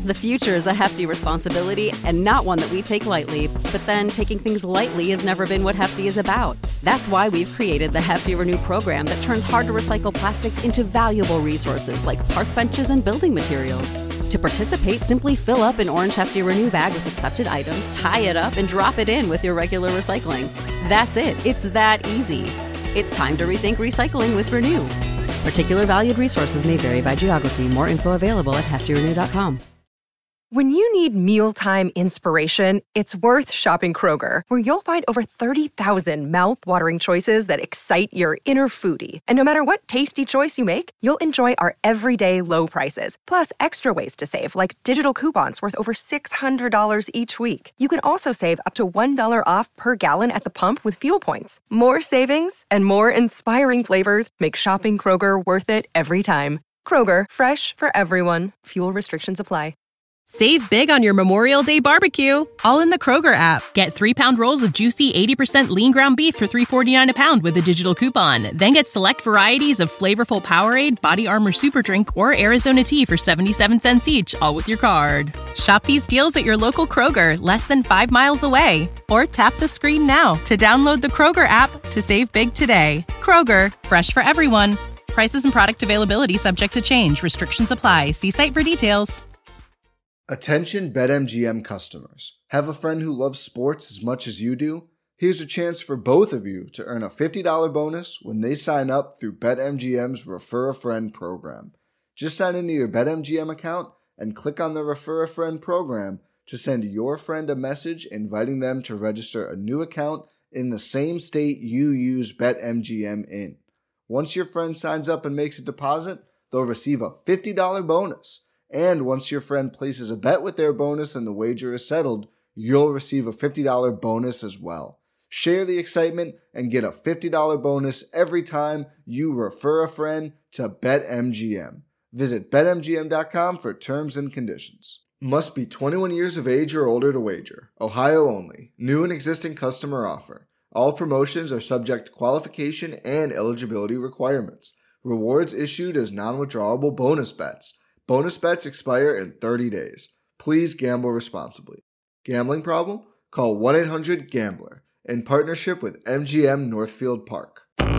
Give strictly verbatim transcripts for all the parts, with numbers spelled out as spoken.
The future is a hefty responsibility and not one that we take lightly. But then taking things lightly has never been what Hefty is about. That's why we've created the Hefty Renew program that turns hard-to-recycle plastics into valuable resources like park benches and building materials. To participate, simply fill up an orange Hefty Renew bag with accepted items, tie it up, and drop it in with your regular recycling. That's it. It's that easy. It's time to rethink recycling with Renew. Particular valued resources may vary by geography. More info available at hefty renew dot com. When you need mealtime inspiration, it's worth shopping Kroger, where you'll find over thirty thousand mouth-watering choices that excite your inner foodie. And no matter what tasty choice you make, you'll enjoy our everyday low prices, plus extra ways to save, like digital coupons worth over six hundred dollars each week. You can also save up to one dollar off per gallon at the pump with fuel points. More savings and more inspiring flavors make shopping Kroger worth it every time. Kroger, fresh for everyone. Fuel restrictions apply. Save big on your Memorial Day barbecue, all in the Kroger app. Get three-pound rolls of juicy eighty percent lean ground beef for three dollars and forty-nine cents a pound with a digital coupon. Then get select varieties of flavorful Powerade, Body Armor Super Drink, or Arizona tea for seventy-seven cents each, all with your card. Shop these deals at your local Kroger, less than five miles away. Or tap the screen now to download the Kroger app to save big today. Kroger, fresh for everyone. Prices and product availability subject to change. Restrictions apply. See site for details. Attention BetMGM customers. Have a friend who loves sports as much as you do? Here's a chance for both of you to earn a fifty dollars bonus when they sign up through BetMGM's Refer a Friend program. Just sign into your BetMGM account and click on the Refer a Friend program to send your friend a message inviting them to register a new account in the same state you use BetMGM in. Once your friend signs up and makes a deposit, they'll receive a fifty dollars bonus. And once your friend places a bet with their bonus and the wager is settled, you'll receive a fifty dollars bonus as well. Share the excitement and get a fifty dollars bonus every time you refer a friend to BetMGM. Visit Bet M G M dot com for terms and conditions. Must be twenty-one years of age or older to wager. Ohio only. New and existing customer offer. All promotions are subject to qualification and eligibility requirements. Rewards issued as non-withdrawable bonus bets. Bonus bets expire in thirty days. Please gamble responsibly. Gambling problem? Call one eight hundred gambler in partnership with M G M Northfield Park.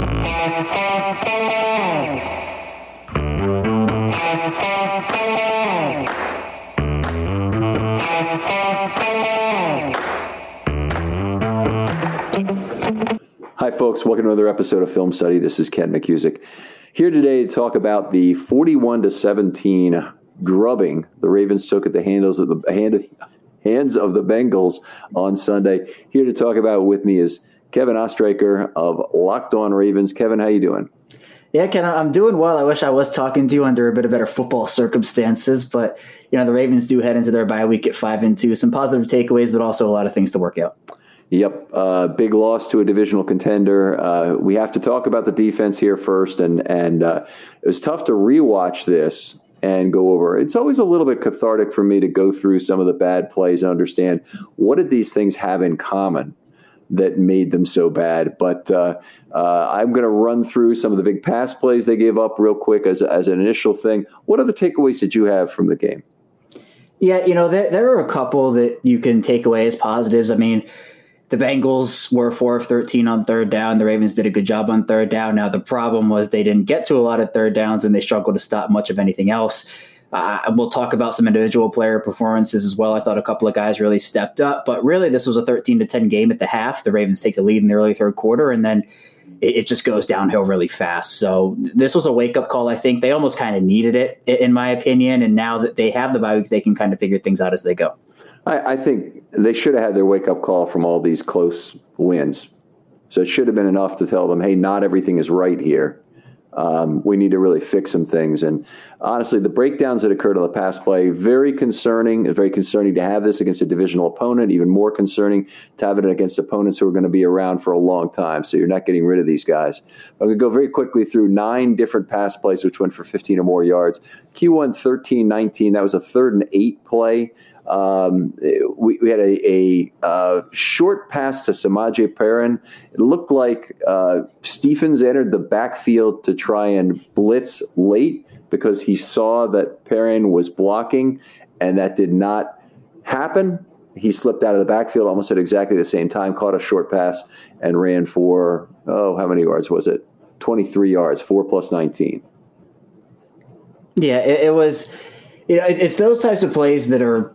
Hi folks, welcome to another episode of Film Study. This is Ken McCusick. Here today to talk about the forty-one to seventeen drubbing the Ravens took at the handles of the hand, hands of the Bengals on Sunday. Here to talk about with me is Kevin Ostreicher of Locked On Ravens. Kevin, how you doing? Yeah, Ken, I'm doing well. I wish I was talking to you under a bit of better football circumstances, but you know the Ravens do head into their bye week at five and two. Some positive takeaways, but also a lot of things to work out. Yep, uh, big loss to a divisional contender. Uh, we have to talk about the defense here first, and and uh, it was tough to rewatch this and go over. It's always a little bit cathartic for me to go through some of the bad plays and understand what did these things have in common that made them so bad. But uh, uh, I'm going to run through some of the big pass plays they gave up real quick as as an initial thing. What other takeaways did you have from the game? Yeah, you know, there, there are a couple that you can take away as positives. I mean, the Bengals were four of thirteen on third down. The Ravens did a good job on third down. Now, the problem was they didn't get to a lot of third downs, and they struggled to stop much of anything else. Uh, we'll talk about some individual player performances as well. I thought a couple of guys really stepped up. But really, this was a thirteen to ten game at the half. The Ravens take the lead in the early third quarter, and then it, it just goes downhill really fast. So this was a wake-up call, I think. They almost kind of needed it, in my opinion. And now that they have the bye week, they can kind of figure things out as they go. I, I think they should have had their wake-up call from all these close wins. So it should have been enough to tell them, hey, not everything is right here. Um, we need to really fix some things. And honestly, the breakdowns that occurred on the pass play, very concerning. It's very concerning to have this against a divisional opponent, even more concerning to have it against opponents who are going to be around for a long time. So you're not getting rid of these guys. I'm going to go very quickly through nine different pass plays, which went for fifteen or more yards. Q one, thirteen nineteen. That was a third and eight play. Um, we, we had a, a uh, short pass to Samaje Perine. It looked like uh, Stephens entered the backfield to try and blitz late because he saw that Perine was blocking, and that did not happen. He slipped out of the backfield almost at exactly the same time, caught a short pass, and ran for, oh, how many yards was it? twenty-three yards, four plus nineteen. Yeah, it, it was, you know, it, it's those types of plays that are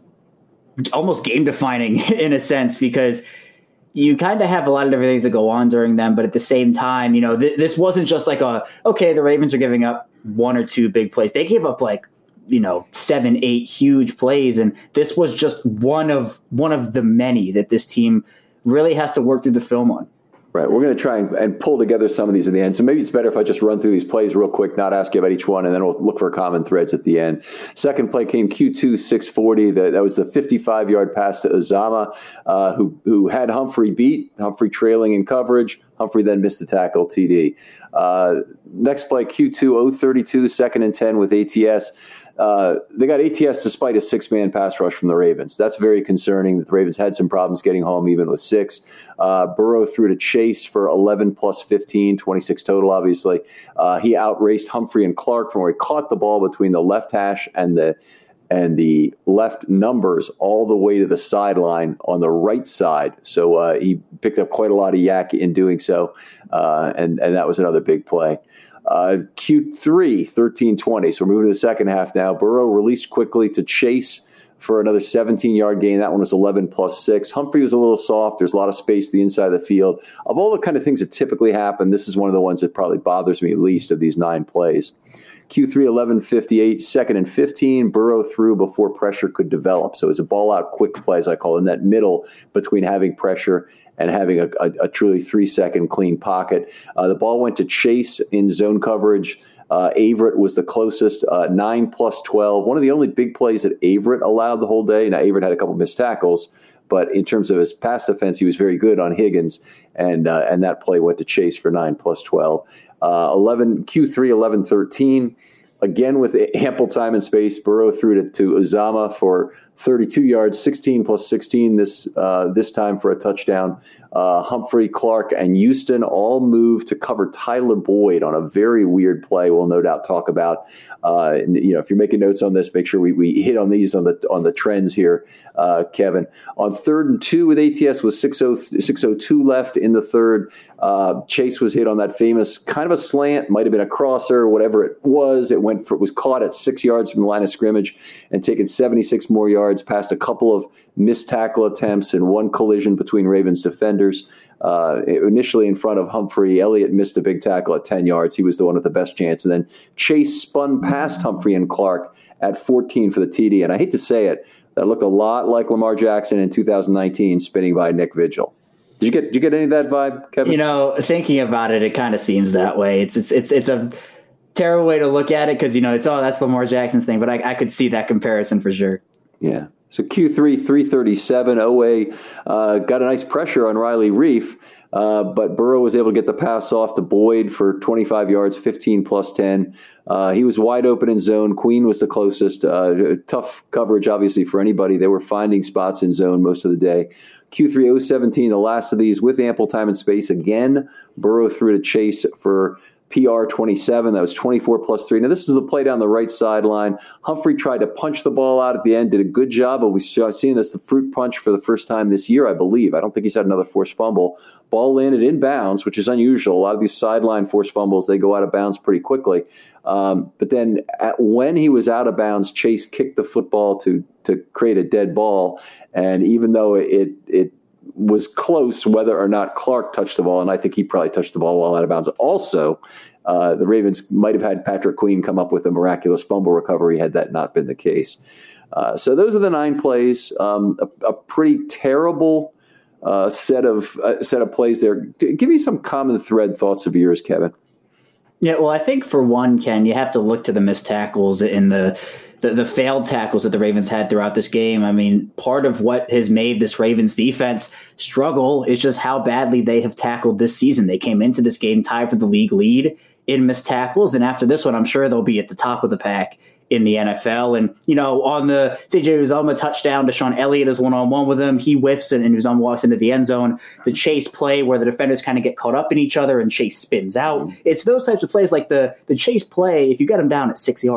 almost game defining in a sense, because you kind of have a lot of different things that go on during them. But at the same time, you know, th- this wasn't just like a, okay, the Ravens are giving up one or two big plays. They gave up like, you know, seven, eight huge plays. And this was just one of one of the many that this team really has to work through the film on. Right. We're going to try and, and pull together some of these in the end. So maybe it's better if I just run through these plays real quick, not ask you about each one, and then we'll look for common threads at the end. Second play came Q two, six forty. The, that was the fifty-five-yard pass to Uzomah, uh, who, who had Humphrey beat, Humphrey trailing in coverage. Humphrey then missed the tackle, T D. Uh, next play, Q two, oh thirty-two, second and ten with A T S. Uh, they got A T S despite a six-man pass rush from the Ravens. That's very concerning that the Ravens had some problems getting home even with six. Uh, Burrow threw to Chase for eleven plus fifteen, twenty-six total, obviously. Uh, he outraced Humphrey and Clark from where he caught the ball between the left hash and the and the left numbers all the way to the sideline on the right side. So uh, he picked up quite a lot of yak in doing so, uh, and, and that was another big play. Uh, Q three, thirteen twenty. So we're moving to the second half now. Burrow released quickly to Chase for another seventeen-yard gain. That one was eleven plus six. Humphrey was a little soft. There's a lot of space to the inside of the field. Of all the kind of things that typically happen, this is one of the ones that probably bothers me least of these nine plays. Q three, eleven fifty-eight, second and fifteen. Burrow threw before pressure could develop. So it was a ball-out quick play, as I call it, in that middle between having pressure and having a, a, a truly three-second clean pocket. Uh, the ball went to Chase in zone coverage. Uh, Averett was the closest, uh, nine plus twelve. One of the only big plays that Averett allowed the whole day. Now, Averett had a couple missed tackles, but in terms of his pass defense, he was very good on Higgins, and uh, and that play went to Chase for nine plus twelve. Uh, eleven Q three, eleven thirteen. Again, with ample time and space, Burrow threw to, to Uzomah for thirty-two yards, sixteen plus sixteen this uh, this time for a touchdown. Uh, Humphrey, Clark, and Houston all moved to cover Tyler Boyd on a very weird play we'll no doubt talk about. Uh, and, you know, if you're making notes on this, make sure we, we hit on these on the on the trends here, uh, Kevin. On third and two with A T S with six oh two left in the third. Uh, Chase was hit on that famous kind of a slant, might have been a crosser, whatever it was. It went for, was caught at six yards from the line of scrimmage and taken seventy-six more yards, past a couple of missed tackle attempts and one collision between Ravens defenders. Uh, initially in front of Humphrey, Elliott missed a big tackle at ten yards. He was the one with the best chance. And then Chase spun past Humphrey and Clark at fourteen for the T D. And I hate to say it, that looked a lot like Lamar Jackson in two thousand nineteen spinning by Nick Vigil. Did you get did you get any of that vibe, Kevin? You know, thinking about it, it kind of seems that way. It's it's it's it's a terrible way to look at it because, you know, it's, oh, that's Lamar Jackson's thing. But I, I could see that comparison for sure. Yeah. So Q three, three thirty-seven, O A uh, got a nice pressure on Riley Reif, uh, but Burrow was able to get the pass off to Boyd for twenty-five yards, fifteen plus ten. Uh, he was wide open in zone. Queen was the closest. Uh, tough coverage, obviously, for anybody. They were finding spots in zone most of the day. Q three, oh seventeen, the last of these with ample time and space. Again, Burrow threw to Chase for P R twenty-seven. That was twenty-four plus three. Now, this is a play down the right sideline. Humphrey tried to punch the ball out at the end, did a good job, but we've seen this, the fruit punch for the first time this year, I believe. I don't think he's had another forced fumble. Ball landed in bounds, which is unusual. A lot of these sideline forced fumbles, they go out of bounds pretty quickly. Um, but then at, when he was out of bounds, Chase kicked the football to to create a dead ball. And even though it it was close whether or not Clark touched the ball, and I think he probably touched the ball while out of bounds. Also, uh, the Ravens might have had Patrick Queen come up with a miraculous fumble recovery had that not been the case. Uh, so those are the nine plays. Um, a, a pretty terrible uh, set of uh, set of plays there. Give me some common thread thoughts of yours, Kevin. Yeah, well, I think for one, Ken, you have to look to the missed tackles and the The, the failed tackles that the Ravens had throughout this game. I mean, part of what has made this Ravens defense struggle is just how badly they have tackled this season. They came into this game tied for the league lead in missed tackles, and after this one, I'm sure they'll be at the top of the pack in the N F L. And, you know, on the C J Uzomah touchdown, Deshaun Elliott is one-on-one with him. He whiffs, and, and Uzomah walks into the end zone. The Chase play where the defenders kind of get caught up in each other and Chase spins out. It's those types of plays like the, the Chase play, if you get him down at six yards,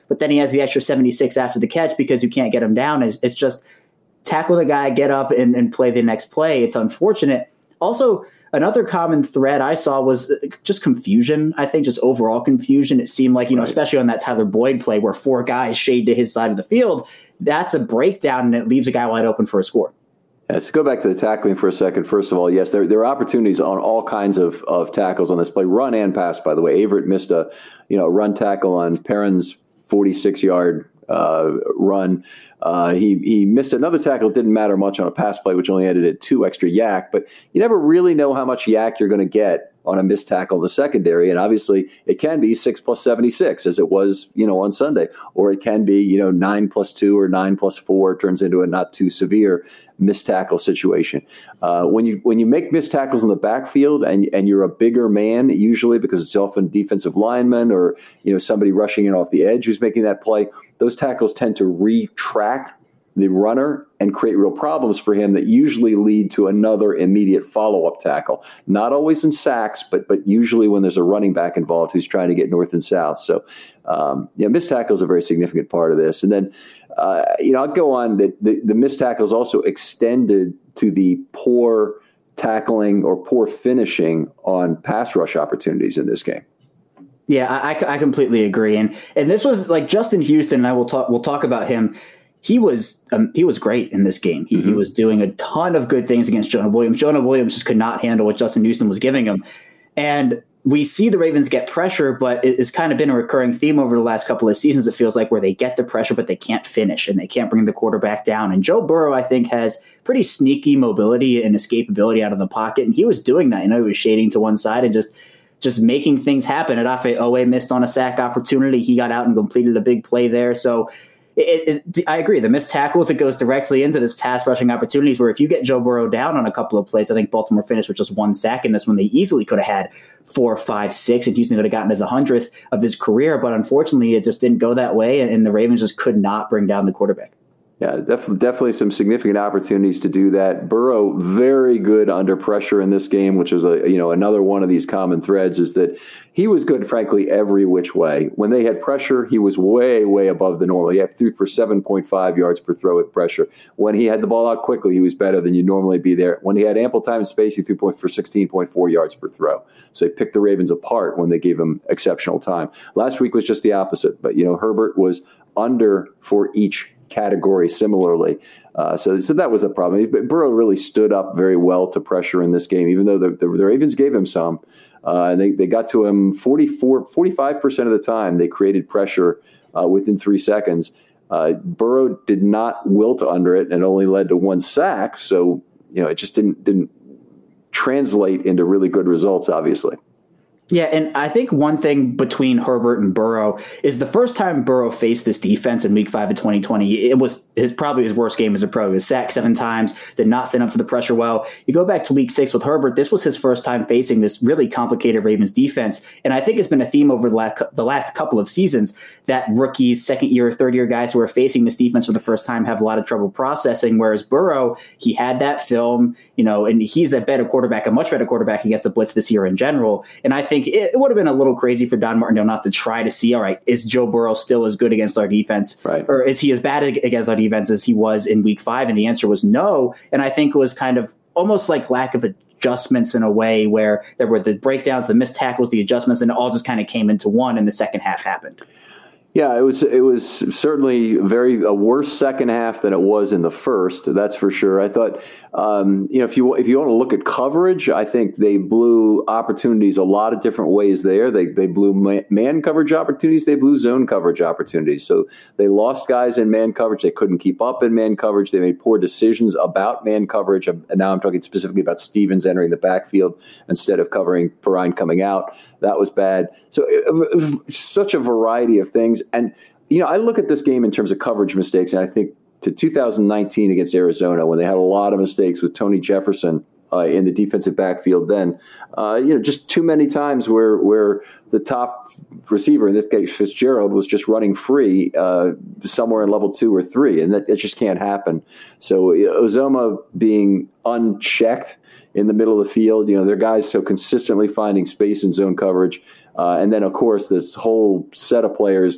but then he has the extra seventy-six after the catch because you can't get him down. It's, it's just tackle the guy, get up, and, and play the next play. It's unfortunate. Also, another common thread I saw was just confusion. I think just overall confusion. It seemed like, you know, right. especially on that Tyler Boyd play where four guys shade to his side of the field, that's a breakdown and it leaves a guy wide open for a score. Yeah, so go back to the tackling for a second. First of all, yes, there, there are opportunities on all kinds of, of tackles on this play, run and pass, by the way. Averett missed a you know run tackle on Perrin's forty-six-yard uh, run. Uh, he he missed another tackle. It didn't matter much on a pass play, which only added two extra yak. But you never really know how much yak you're going to get on a missed tackle in the secondary. And obviously, it can be six plus seventy-six, as it was you know on Sunday. Or it can be you know nine plus two or nine plus four, turns into a not too severe missed tackle situation. Uh, when you when you make missed tackles in the backfield and and you're a bigger man, usually because it's often defensive lineman or you know somebody rushing in off the edge who's making that play, those tackles tend to retrack the runner and create real problems for him that usually lead to another immediate follow-up tackle. Not always in sacks, but but usually when there's a running back involved who's trying to get north and south. So, um, yeah, missed tackle is a very significant part of this. And then, uh, you know, I'll go on that the, the missed tackles also extended to the poor tackling or poor finishing on pass rush opportunities in this game. Yeah, I, I completely agree. And and this was like Justin Houston, and I will talk, we'll talk about him. He was um, he was great in this game. He, mm-hmm. he was doing a ton of good things against Jonah Williams. Jonah Williams just could not handle what Justin Houston was giving him. And we see the Ravens get pressure, but it's kind of been a recurring theme over the last couple of seasons, it feels like, where they get the pressure, but they can't finish and they can't bring the quarterback down. And Joe Burrow, I think, has pretty sneaky mobility and escapability out of the pocket. And he was doing that. You know, he was shading to one side and just just making things happen. Adefe Owe missed on a sack opportunity. He got out and completed a big play there. So It, it, I agree. The missed tackles, it goes directly into this pass rushing opportunities where if you get Joe Burrow down on a couple of plays, I think Baltimore finished with just one sack in this one. They easily could have had four, five, six, and Houston could have gotten his one hundredth of his career. But unfortunately, it just didn't go that way, and, and the Ravens just could not bring down the quarterback. Yeah, definitely, definitely some significant opportunities to do that. Burrow, very good under pressure in this game, which is a you know another one of these common threads, is that he was good, frankly, every which way. When they had pressure, he was way, way above the normal. He had threw for seven point five yards per throw with pressure. When he had the ball out quickly, he was better than you'd normally be there. When he had ample time and space, he threw for sixteen point four yards per throw. So he picked the Ravens apart when they gave him exceptional time. Last week was just the opposite, but you know Herbert was under for each category similarly. Uh, so, so that was a problem. But Burrow really stood up very well to pressure in this game, even though the, the, the Ravens gave him some. Uh, and they, they got to him forty-four, forty-five percent of the time. They created pressure uh, within three seconds. Uh, Burrow did not wilt under it and only led to one sack. So, you know, it just didn't didn't translate into really good results, obviously. Yeah, and I think one thing between Herbert and Burrow is the first time Burrow faced this defense in Week Five of twenty twenty, it was his probably his worst game as a pro. He was sacked seven times, did not stand up to the pressure well. You go back to Week Six with Herbert, this was his first time facing this really complicated Ravens defense, and I think it's been a theme over the last, the last couple of seasons that rookies, second year, third year guys who are facing this defense for the first time have a lot of trouble processing. Whereas Burrow, he had that film, you know, and he's a better quarterback, a much better quarterback against the blitz this year in general, and I think. It, it would have been a little crazy for Don Martindale not to try to see, all right, is Joe Burrow still as good against our defense? Right. Or is he as bad against our defense as he was in week five? And the answer was no. And I think it was kind of almost like lack of adjustments in a way where there were the breakdowns, the missed tackles, the adjustments, and it all just kind of came into one and the second half happened. Yeah, it was it was certainly very a worse second half than it was in the first. That's for sure. I thought, um, you know, if you if you want to look at coverage, I think they blew opportunities a lot of different ways there. They they blew man coverage opportunities. They blew zone coverage opportunities. So they lost guys in man coverage. They couldn't keep up in man coverage. They made poor decisions about man coverage. And now I'm talking specifically about Stevens entering the backfield instead of covering Perrine coming out. That was bad. So it, such a variety of things. And, you know, I look at this game in terms of coverage mistakes, and I think to two thousand nineteen against Arizona, when they had a lot of mistakes with Tony Jefferson uh, in the defensive backfield then, uh, you know, just too many times where where the top receiver, in this case Fitzgerald, was just running free uh, somewhere in level two or three, and that it just can't happen. So Uzomah being unchecked in the middle of the field, you know, they're guys so consistently finding space in zone coverage. Uh, and then, of course, this whole set of players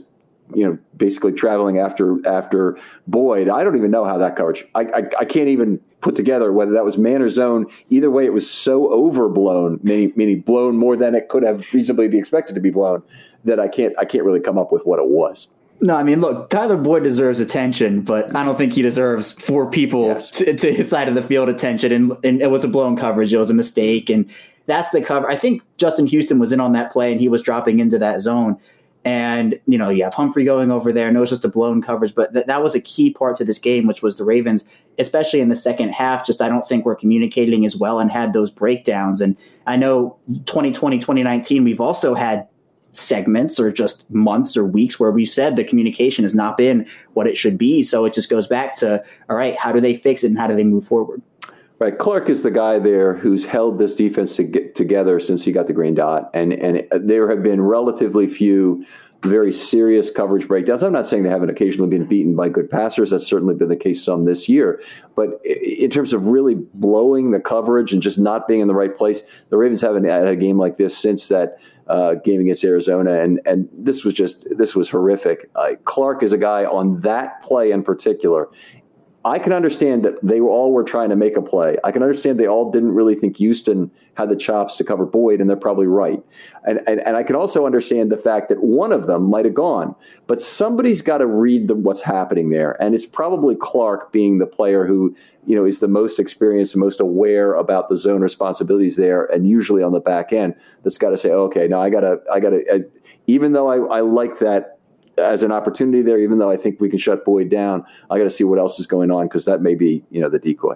you know, basically traveling after after Boyd. I don't even know how that coverage. I, I I can't even put together whether that was man or zone. Either way, it was so overblown, meaning, meaning blown more than it could have reasonably be expected to be blown, that I can't I can't really come up with what it was. No, I mean, look, Tyler Boyd deserves attention, but I don't think he deserves four people yes. to, to his side of the field attention. And, and it was a blown coverage. It was a mistake. And that's the cover. I think Justin Houston was in on that play and he was dropping into that zone. And, you know, you have Humphrey going over there. No, it's just a blown coverage. But th- that was a key part to this game, which was the Ravens, especially in the second half, just I don't think we're communicating as well and had those breakdowns. And I know twenty twenty, twenty nineteen, we've also had segments or just months or weeks where we've said the communication has not been what it should be. So it just goes back to, all right, how do they fix it and how do they move forward? Right. Clark is the guy there who's held this defense to get together since he got the green dot. And, and there have been relatively few very serious coverage breakdowns. I'm not saying they haven't occasionally been beaten by good passers. That's certainly been the case some this year. But in terms of really blowing the coverage and just not being in the right place, the Ravens haven't had a game like this since that uh, game against Arizona. And, and this was just, this was horrific. Uh, Clark is a guy on that play in particular. I can understand that they all were trying to make a play. I can understand they all didn't really think Houston had the chops to cover Boyd, and they're probably right. And and, and I can also understand the fact that one of them might have gone, but somebody's got to read the, what's happening there, and it's probably Clark being the player who, you know, is the most experienced and most aware about the zone responsibilities there, and usually on the back end, that's got to say, oh, okay, now I got to, I got to, even though I, I like that as an opportunity there, even though I think we can shut Boyd down, I got to see what else is going on because that may be, you know, the decoy.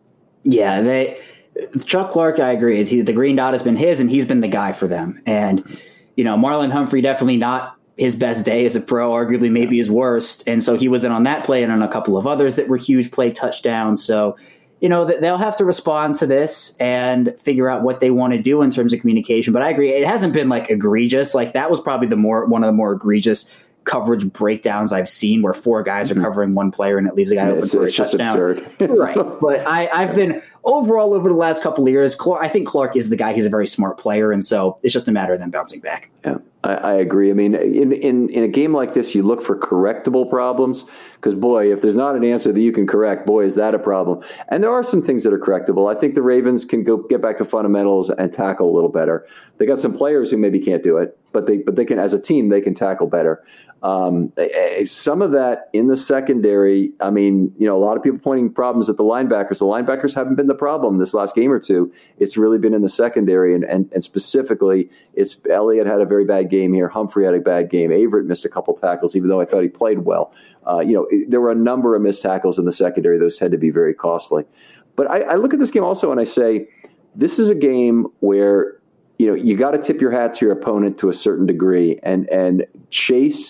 Yeah, they Chuck Clark, I agree. He, the green dot has been his, and he's been the guy for them. And, you know, Marlon Humphrey, definitely not his best day as a pro, arguably maybe his worst. And so he was in on that play and on a couple of others that were huge play touchdowns. So, you know, they'll have to respond to this and figure out what they want to do in terms of communication. But I agree, it hasn't been like egregious. Like that was probably the more one of the more egregious coverage breakdowns I've seen where four guys are covering one player and it leaves a guy yeah, open it's, for it's a just touchdown. Absurd. Right. But I, I've been overall over the last couple of years, Clark, I think Clark is the guy. He's a very smart player. And so it's just a matter of them bouncing back. Yeah, I, I agree. I mean, in, in, in a game like this, you look for correctable problems because, boy, if there's not an answer that you can correct, boy, is that a problem. And there are some things that are correctable. I think the Ravens can go get back to fundamentals and tackle a little better. They got some players who maybe can't do it, but they but they can, as a team, they can tackle better. Um, some of that in the secondary, I mean, you know, a lot of people pointing problems at the linebackers. The linebackers haven't been the problem this last game or two. It's really been in the secondary, and and, and specifically, it's Elliott had a very bad game here. Humphrey had a bad game. Averett missed a couple tackles, even though I thought he played well. Uh, you know, there were a number of missed tackles in the secondary. Those tend to be very costly. But I, I look at this game also and I say, this is a game where, you know, you got to tip your hat to your opponent to a certain degree, and and Chase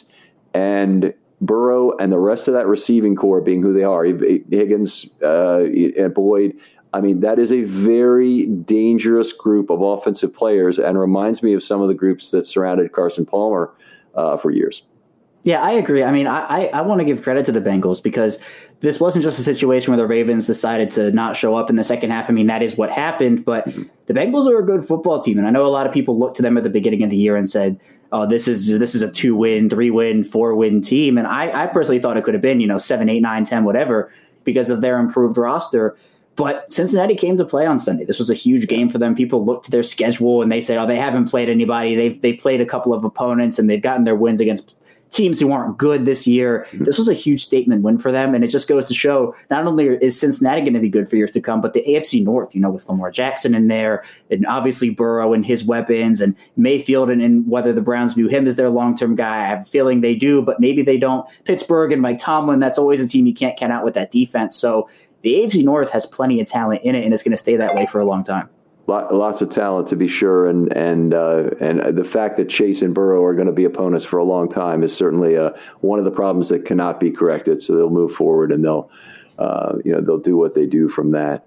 and Burrow and the rest of that receiving core being who they are, Higgins uh, and Boyd, I mean, that is a very dangerous group of offensive players and reminds me of some of the groups that surrounded Carson Palmer uh, for years. Yeah, I agree. I mean, I, I, I want to give credit to the Bengals because this wasn't just a situation where the Ravens decided to not show up in the second half. I mean, that is what happened, but mm-hmm. the Bengals are a good football team. And I know a lot of people looked to them at the beginning of the year and said, oh, this is this is a two-win, three-win, four-win team. And I, I personally thought it could have been, you know, seven, eight, nine, ten, whatever, because of their improved roster. But Cincinnati came to play on Sunday. This was a huge game for them. People looked to their schedule and they said, oh, they haven't played anybody. They've they played a couple of opponents and they've gotten their wins against teams who aren't good this year. This was a huge statement win for them. And it just goes to show not only is Cincinnati going to be good for years to come, but the A F C North, you know, with Lamar Jackson in there and obviously Burrow and his weapons and Mayfield and, and whether the Browns view him as their long-term guy. I have a feeling they do, but maybe they don't. Pittsburgh and Mike Tomlin, that's always a team you can't count out with that defense. So the A F C North has plenty of talent in it, and it's going to stay that way for a long time. Lots of talent, to be sure, and and uh, and the fact that Chase and Burrow are going to be opponents for a long time is certainly uh, one of the problems that cannot be corrected. So they'll move forward and they'll, uh, you know, they'll do what they do from that.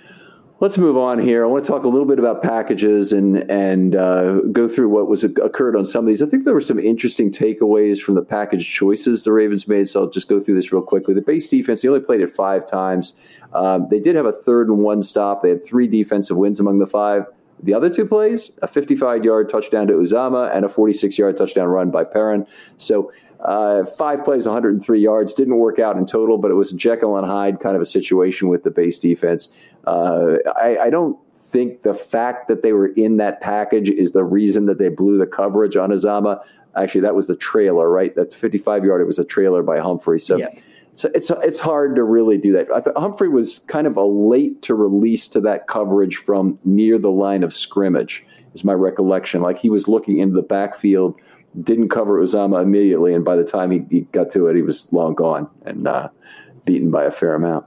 Let's move on here. I want to talk a little bit about packages and and uh, go through what was occurred on some of these. I think there were some interesting takeaways from the package choices the Ravens made, so I'll just go through this real quickly. The base defense, they only played it five times. Um, they did have a third and one stop. They had three defensive wins among the five. The other two plays, a fifty-five-yard touchdown to Uzama and a forty-six-yard touchdown run by Perrin. So uh, five plays, one hundred three yards. Didn't work out in total, but it was a Jekyll and Hyde kind of a situation with the base defense. Uh, I, I don't think the fact that they were in that package is the reason that they blew the coverage on Uzama. Actually, that was the trailer, right? That fifty-five-yard, it was a trailer by Humphrey. So yeah. So it's it's hard to really do that. I thought Humphrey was kind of a late to release to that coverage from near the line of scrimmage, is my recollection. Like he was looking into the backfield, didn't cover Uzama immediately, and by the time he, he got to it, he was long gone and uh, beaten by a fair amount.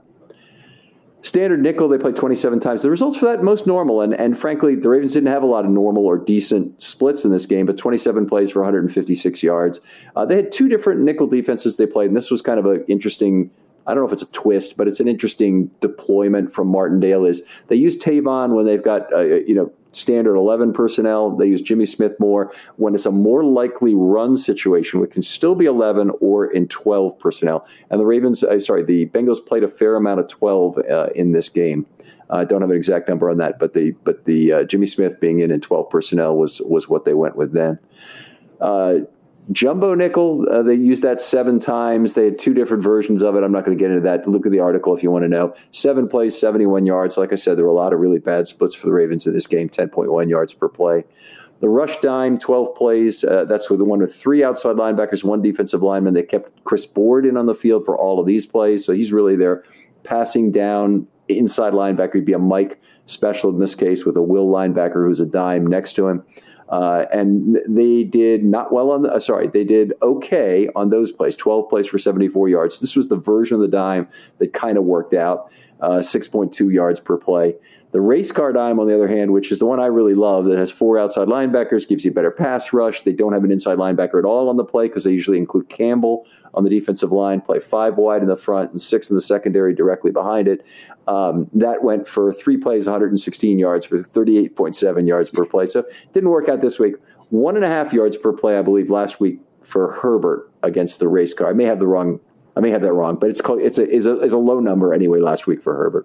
Standard nickel, they played twenty-seven times. The results for that, most normal. And, and frankly, the Ravens didn't have a lot of normal or decent splits in this game, but twenty-seven plays for one hundred fifty-six yards. Uh, they had two different nickel defenses they played, and this was kind of an interesting, I don't know if it's a twist, but it's an interesting deployment from Martindale. Is they use Tavon when they've got, uh, you know, standard eleven personnel. They use Jimmy Smith more when it's a more likely run situation, which can still be eleven or in twelve personnel. And the Ravens, uh, sorry, the Bengals played a fair amount of twelve uh, in this game. I uh, don't have an exact number on that, but the but the uh, Jimmy Smith being in in twelve personnel was was what they went with then. Uh, Jumbo nickel, uh, they used that seven times. They had two different versions of it. I'm not going to get into that. Look at the article if you want to know. Seven plays, seventy-one yards. Like I said, there were a lot of really bad splits for the Ravens in this game, ten point one yards per play. The rush dime, twelve plays. Uh, that's with the one with three outside linebackers, one defensive lineman. They kept Chris Board in on the field for all of these plays, so he's really there passing down inside linebacker. He'd be a Mike special in this case with a Will linebacker who's a dime next to him. Uh, and they did not well on the, uh, sorry, they did okay on those plays, twelve plays for seventy-four yards. This was the version of the dime that kind of worked out, uh, six point two yards per play. The race car dime, on the other hand, which is the one I really love, that has four outside linebackers, gives you a better pass rush. They don't have an inside linebacker at all on the play because they usually include Campbell on the defensive line, play five wide in the front and six in the secondary directly behind it. Um, that went for three plays, one hundred sixteen yards for thirty-eight point seven yards per play. So it didn't work out this week. One and a half yards per play, I believe, last week for Herbert against the race car. I may have the wrong, I may have that wrong, but it's close, it's a, it's a, it's a low number anyway last week for Herbert.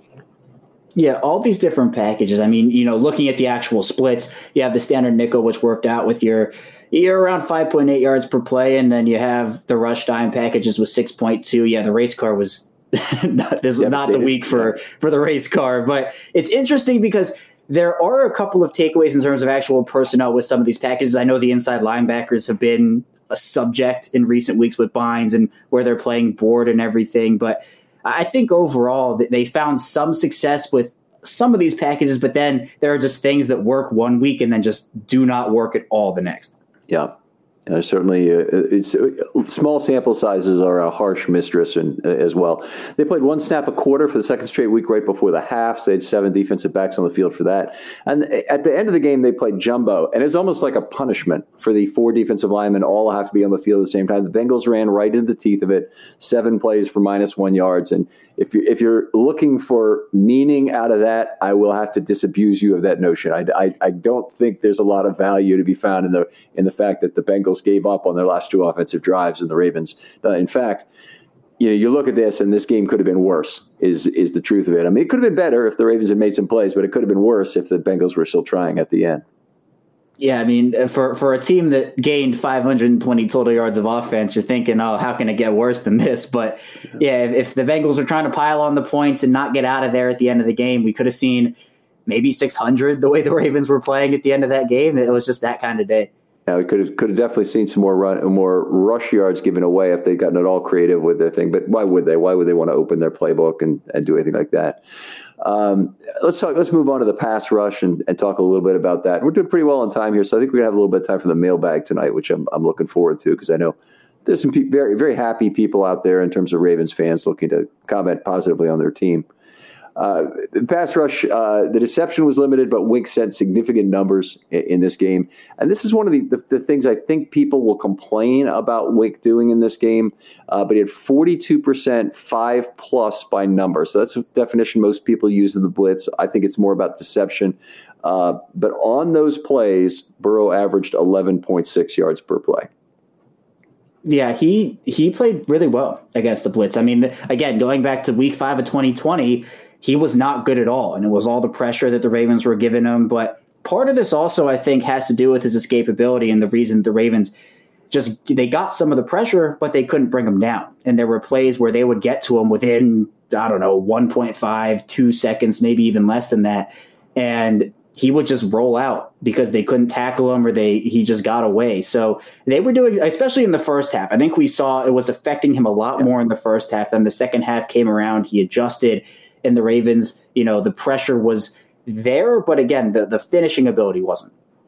Yeah, all these different packages. I mean, you know, looking at the actual splits, you have the standard nickel, which worked out with your you're around five point eight yards per play, and then you have the rush dime packages with six point two. Yeah, the race car was not, this was not the week for, for the race car. But it's interesting because there are a couple of takeaways in terms of actual personnel with some of these packages. I know the inside linebackers have been a subject in recent weeks with binds and where they're playing board and everything, but I think overall they found some success with some of these packages, but then there are just things that work one week and then just do not work at all the next. Yeah. Uh, certainly, uh, it's uh, small sample sizes are a harsh mistress in, uh, as well. They played one snap a quarter for the second straight week right before the half. So they had seven defensive backs on the field for that. And at the end of the game, they played jumbo. And it's almost like a punishment for the four defensive linemen all have to be on the field at the same time. The Bengals ran right into the teeth of it, seven plays for minus one yards. And if you're, if you're looking for meaning out of that, I will have to disabuse you of that notion. I, I, I don't think there's a lot of value to be found in the in the fact that the Bengals gave up on their last two offensive drives and the Ravens. Uh, in fact, you know, you look at this and this game could have been worse is is the truth of it. I mean, it could have been better if the Ravens had made some plays, but it could have been worse if the Bengals were still trying at the end. Yeah, I mean, for, for a team that gained five hundred twenty total yards of offense, you're thinking, oh, how can it get worse than this? But yeah, if, if the Bengals are trying to pile on the points and not get out of there at the end of the game, we could have seen maybe six hundred the way the Ravens were playing at the end of that game. It was just that kind of day. Yeah, we could have could have definitely seen some more run, more rush yards given away if they'd gotten it all creative with their thing. But why would they? Why would they want to open their playbook and, and do anything like that? Um, let's talk. Let's move on to the pass rush and, and talk a little bit about that. We're doing pretty well on time here, so I think we're gonna have a little bit of time for the mailbag tonight, which I'm I'm looking forward to because I know there's some pe- very very happy people out there in terms of Ravens fans looking to comment positively on their team. Uh, the pass rush, uh, the deception was limited, but Wink sent significant numbers in, in this game. And this is one of the, the, the things I think people will complain about Wink doing in this game. Uh, but he had forty-two percent five plus by number. So that's a definition most people use in the blitz. I think it's more about deception. Uh, but on those plays, Burrow averaged eleven point six yards per play. Yeah, he he played really well against the blitz. I mean, again, going back to week five of twenty twenty, he was not good at all. And it was all the pressure that the Ravens were giving him. But part of this also, I think, has to do with his escapability and the reason the Ravens just, they got some of the pressure, but they couldn't bring him down. And there were plays where they would get to him within, I don't know, one point five, two seconds, maybe even less than that. And he would just roll out because they couldn't tackle him or they he just got away. So they were doing, especially in the first half, I think we saw it was affecting him a lot more in the first half. Then the second half came around, he adjusted, and the Ravens, you know, the pressure was there, but again, the, the finishing ability wasn't.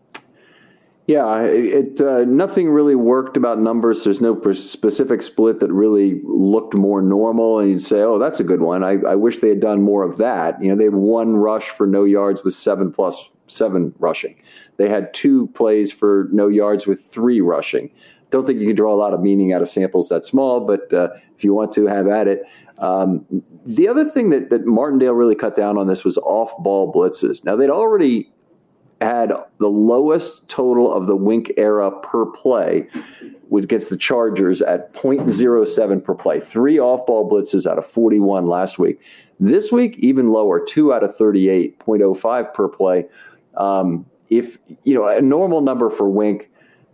Yeah, it uh, nothing really worked about numbers. There's no specific split that really looked more normal, and you'd say, "Oh, that's a good one." I, I wish they had done more of that. You know, they had one rush for no yards with seven plus seven rushing. They had two plays for no yards with three rushing. Don't think you can draw a lot of meaning out of samples that small, but uh, if you want to, have at it. Um, the other thing that, that Martindale really cut down on this was off-ball blitzes. Now, they'd already had the lowest total of the Wink era per play, which gets the Chargers at point oh seven per play. Three off-ball blitzes out of forty-one last week. This week, even lower, two out of thirty-eight, point oh five per play. Um, if, you know, a normal number for Wink,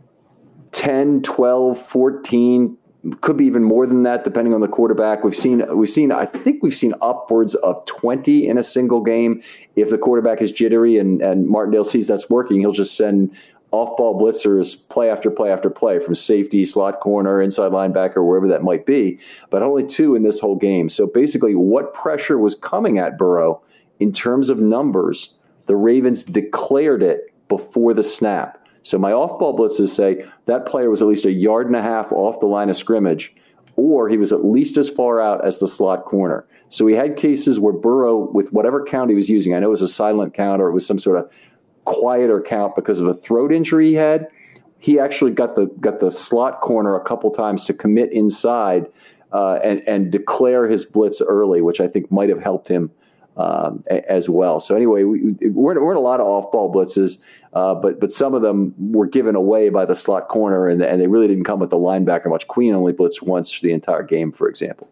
ten, twelve, fourteen, could be even more than that, depending on the quarterback. We've seen, we've seen, I think we've seen upwards of twenty in a single game. If the quarterback is jittery and, and Martindale sees that's working, he'll just send off-ball blitzers play after play after play from safety, slot corner, inside linebacker, wherever that might be. But only two in this whole game. So basically, what pressure was coming at Burrow in terms of numbers, the Ravens declared it before the snap. So my off-ball blitzes say that player was at least a yard and a half off the line of scrimmage, or he was at least as far out as the slot corner. So we had cases where Burrow, with whatever count he was using, I know it was a silent count or it was some sort of quieter count because of a throat injury he had, he actually got the got the slot corner a couple times to commit inside uh, and, and declare his blitz early, which I think might have helped him Um, as well. So anyway, we, we're, we're in a lot of off-ball blitzes, uh, but but some of them were given away by the slot corner, and, and they really didn't come with the linebacker much. Queen only blitzed once the entire game, for example.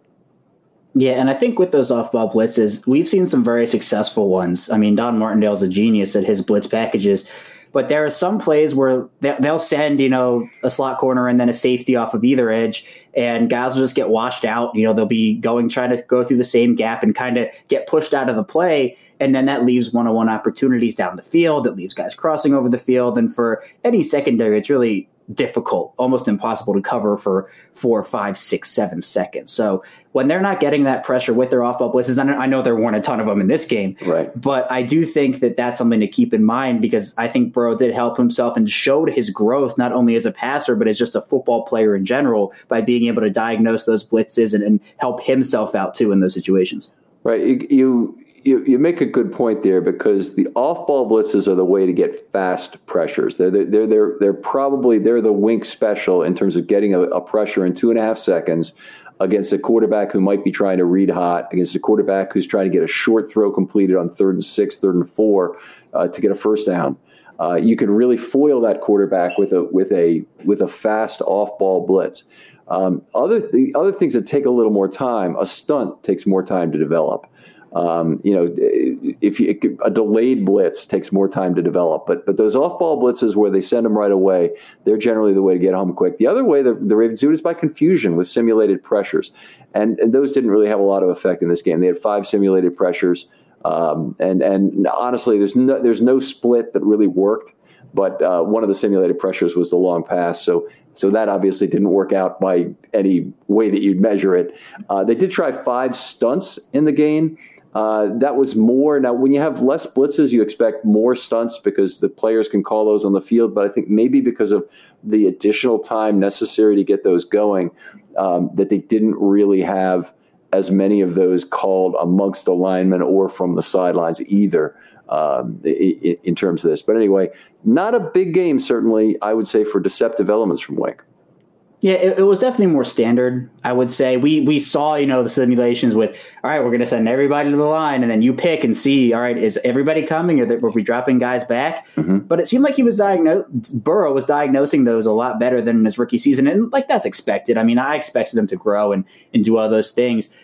Yeah, and I think with those off-ball blitzes, we've seen some very successful ones. I mean, Don Martindale's a genius at his blitz packages, but there are some plays where they'll send, you know, a slot corner and then a safety off of either edge, and guys will just get washed out. You know, they'll be going, trying to go through the same gap and kind of get pushed out of the play, and then that leaves one-on-one opportunities down the field. It leaves guys crossing over the field, and for any secondary, it's really difficult, almost impossible to cover for four, five, six, seven seconds. So when they're not getting that pressure with their off-ball blitzes, I know there weren't a ton of them in this game, right? But I do think that that's something to keep in mind, because I think Burrow did help himself and showed his growth not only as a passer, but as just a football player in general by being able to diagnose those blitzes and, and help himself out too in those situations. Right. You, you You, you make a good point there, because the off-ball blitzes are the way to get fast pressures. They're they're they're they're probably they're the Wink special in terms of getting a, a pressure in two and a half seconds against a quarterback who might be trying to read hot, against a quarterback who's trying to get a short throw completed on third and six, third and four uh, to get a first down. Uh, you can really foil that quarterback with a with a with a fast off-ball blitz. Um, other th- other things that take a little more time. A stunt takes more time to develop. Um, you know, if you, a delayed blitz takes more time to develop, but but those off-ball blitzes where they send them right away, they're generally the way to get home quick. The other way the, the Ravens do it is by confusion with simulated pressures, and, and those didn't really have a lot of effect in this game. They had five simulated pressures, um, and and honestly, there's no there's no split that really worked. But uh, one of the simulated pressures was the long pass, so so that obviously didn't work out by any way that you'd measure it. Uh, they did try five stunts in the game. Uh, that was more. Now, when you have less blitzes, you expect more stunts because the players can call those on the field. But I think maybe because of the additional time necessary to get those going, um, that they didn't really have as many of those called amongst the linemen or from the sidelines either um, in, in terms of this. But anyway, not a big game, certainly, I would say, for deceptive elements from Wink. Yeah, it, it was definitely more standard, I would say. We we saw, you know, the simulations with, all right, we're going to send everybody to the line, and then you pick and see, all right, is everybody coming, or that were we dropping guys back? Mm-hmm. But it seemed like he was diagnosed, Burrow was diagnosing those a lot better than in his rookie season, and like that's expected. I mean, I expected him to grow and, and do all those things.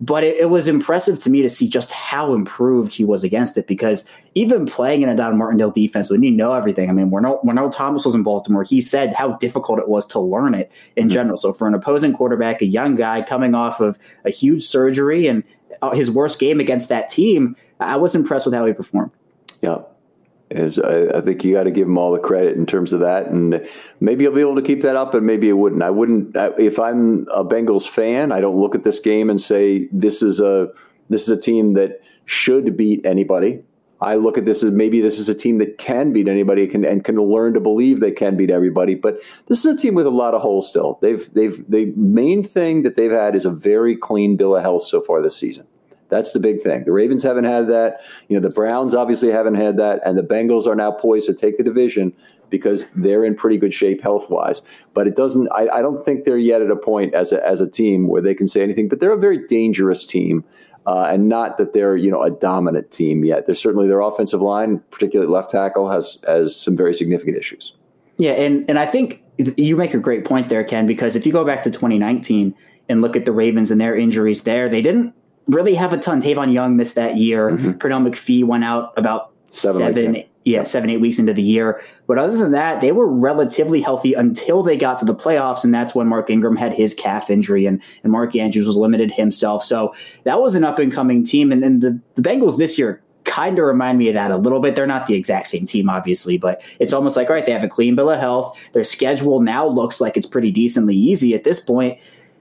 But it, it was impressive to me to see just how improved he was against it, because even playing in a Don Martindale defense, when you know everything, I mean, when Arnold Thomas was in Baltimore, he said how difficult it was to learn it in mm-hmm. general. So for an opposing quarterback, a young guy coming off of a huge surgery and his worst game against that team, I was impressed with how he performed. Yeah. Is, I, I think you got to give him all the credit in terms of that, and maybe he'll be able to keep that up, and maybe it wouldn't. I wouldn't. If I'm a Bengals fan, I don't look at this game and say this is a this is a team that should beat anybody. I look at this as maybe this is a team that can beat anybody can, and can learn to believe they can beat everybody. But this is a team with a lot of holes still. They've they've the main thing that they've had is a very clean bill of health so far this season. That's the big thing. The Ravens haven't had that. You know, the Browns obviously haven't had that. And the Bengals are now poised to take the division because they're in pretty good shape health-wise. But it doesn't, I, I don't think they're yet at a point as a, as a team where they can say anything. But they're a very dangerous team. Uh, and not that they're, you know, a dominant team yet. They're certainly, their offensive line, particularly left tackle, has, has some very significant issues. Yeah, and, and I think you make a great point there, Ken, because if you go back to twenty nineteen and look at the Ravens and their injuries there, they didn't really have a ton. Tavon Young missed that year. Mm-hmm. Pernell McPhee went out about seven, seven weeks, yeah. yeah, seven, eight weeks into the year. But other than that, they were relatively healthy until they got to the playoffs, and that's when Mark Ingram had his calf injury, and, and Mark Andrews was limited himself. So that was an up-and-coming team, and, and the, the Bengals this year kind of remind me of that a little bit. They're not the exact same team, obviously, but it's almost like, all right, they have a clean bill of health. Their schedule now looks like it's pretty decently easy at this point.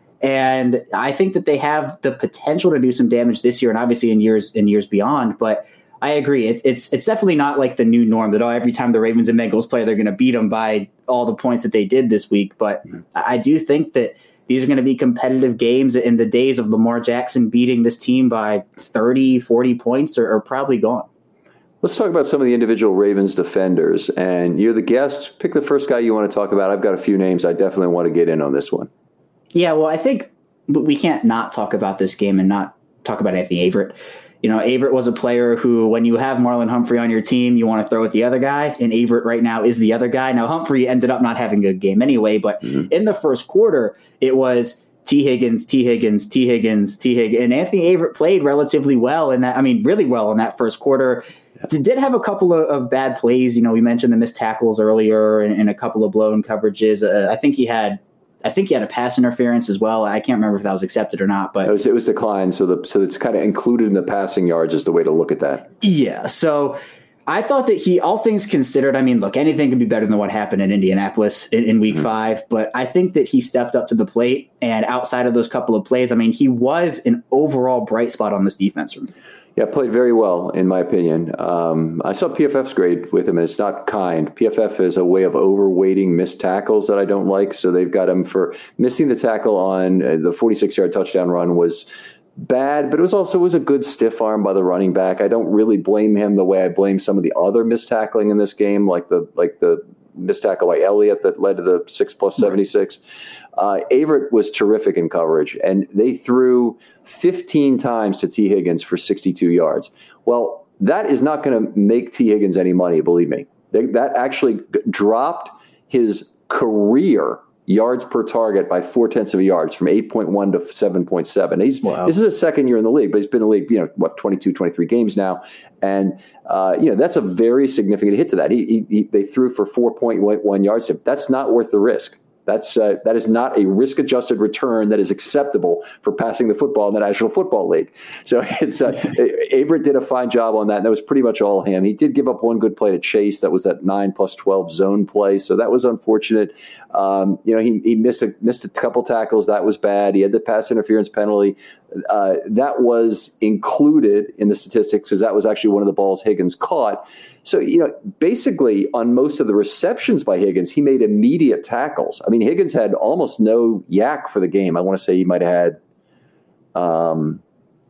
And I think that they have the potential to do some damage this year and obviously in years in years beyond. But I agree. It, it's it's definitely not like the new norm that oh, every time the Ravens and Bengals play, they're going to beat them by all the points that they did this week. But mm-hmm. I do think that these are going to be competitive games, and the days of Lamar Jackson beating this team by thirty, forty points are, are probably gone. Let's talk about some of the individual Ravens defenders. And you're the guest. Pick the first guy you want to talk about. I've got a few names. I definitely want to get in on this one. Yeah, well, I think we can't not talk about this game and not talk about Anthony Averett. You know, Averett was a player who, when you have Marlon Humphrey on your team, you want to throw with the other guy, and Averett right now is the other guy. Now, Humphrey ended up not having a good game anyway, but mm-hmm. in the first quarter, it was T. Higgins, T. Higgins, T. Higgins, T. Higgins, and Anthony Averett played relatively well in that, I mean, really well in that first quarter. Yeah. Did have a couple of, of bad plays. You know, we mentioned the missed tackles earlier and, and a couple of blown coverages. Uh, I think he had I think he had a pass interference as well. I can't remember if that was accepted or not, but it was, it was declined. So the, so it's kind of included in the passing yards is the way to look at that. Yeah. So I thought that he, all things considered, I mean, look, anything could be better than what happened in Indianapolis in, in week mm-hmm. five, but I think that he stepped up to the plate, and outside of those couple of plays, I mean, he was an overall bright spot on this defense for me. Yeah, played very well, in my opinion. Um, I saw P F F's grade with him, and it's not kind. P F F is a way of overweighting missed tackles that I don't like, so they've got him for missing the tackle on uh, the forty-six-yard touchdown run was bad, but it was also was a good stiff arm by the running back. I don't really blame him the way I blame some of the other missed tackling in this game, like the like the missed tackle by Elliott that led to the six plus seventy-six. Uh, Averett was terrific in coverage, and they threw fifteen times to T. Higgins for sixty-two yards. Well, that is not going to make T. Higgins any money, believe me. They, that actually g- dropped his career yards per target by four-tenths of a yards from eight point one to seven point seven. He's, wow. This is his second year in the league, but he's been in the league, you know, what, twenty-two, twenty-three games now. And, uh, you know, that's a very significant hit to that. He, he, he, they threw for four point one yards. That's not worth the risk. That's uh, that is not a risk-adjusted return that is acceptable for passing the football in the National Football League. So it's uh, Averett did a fine job on that, and that was pretty much all him. He did give up one good play to Chase. That was that nine plus twelve zone play, so that was unfortunate. Um, you know, he he missed a missed a couple tackles. That was bad. He had the pass interference penalty. Uh, that was included in the statistics because that was actually one of the balls Higgins caught. So, you know, basically on most of the receptions by Higgins, he made immediate tackles. I mean, Higgins had almost no yak for the game. I want to say he might have had um,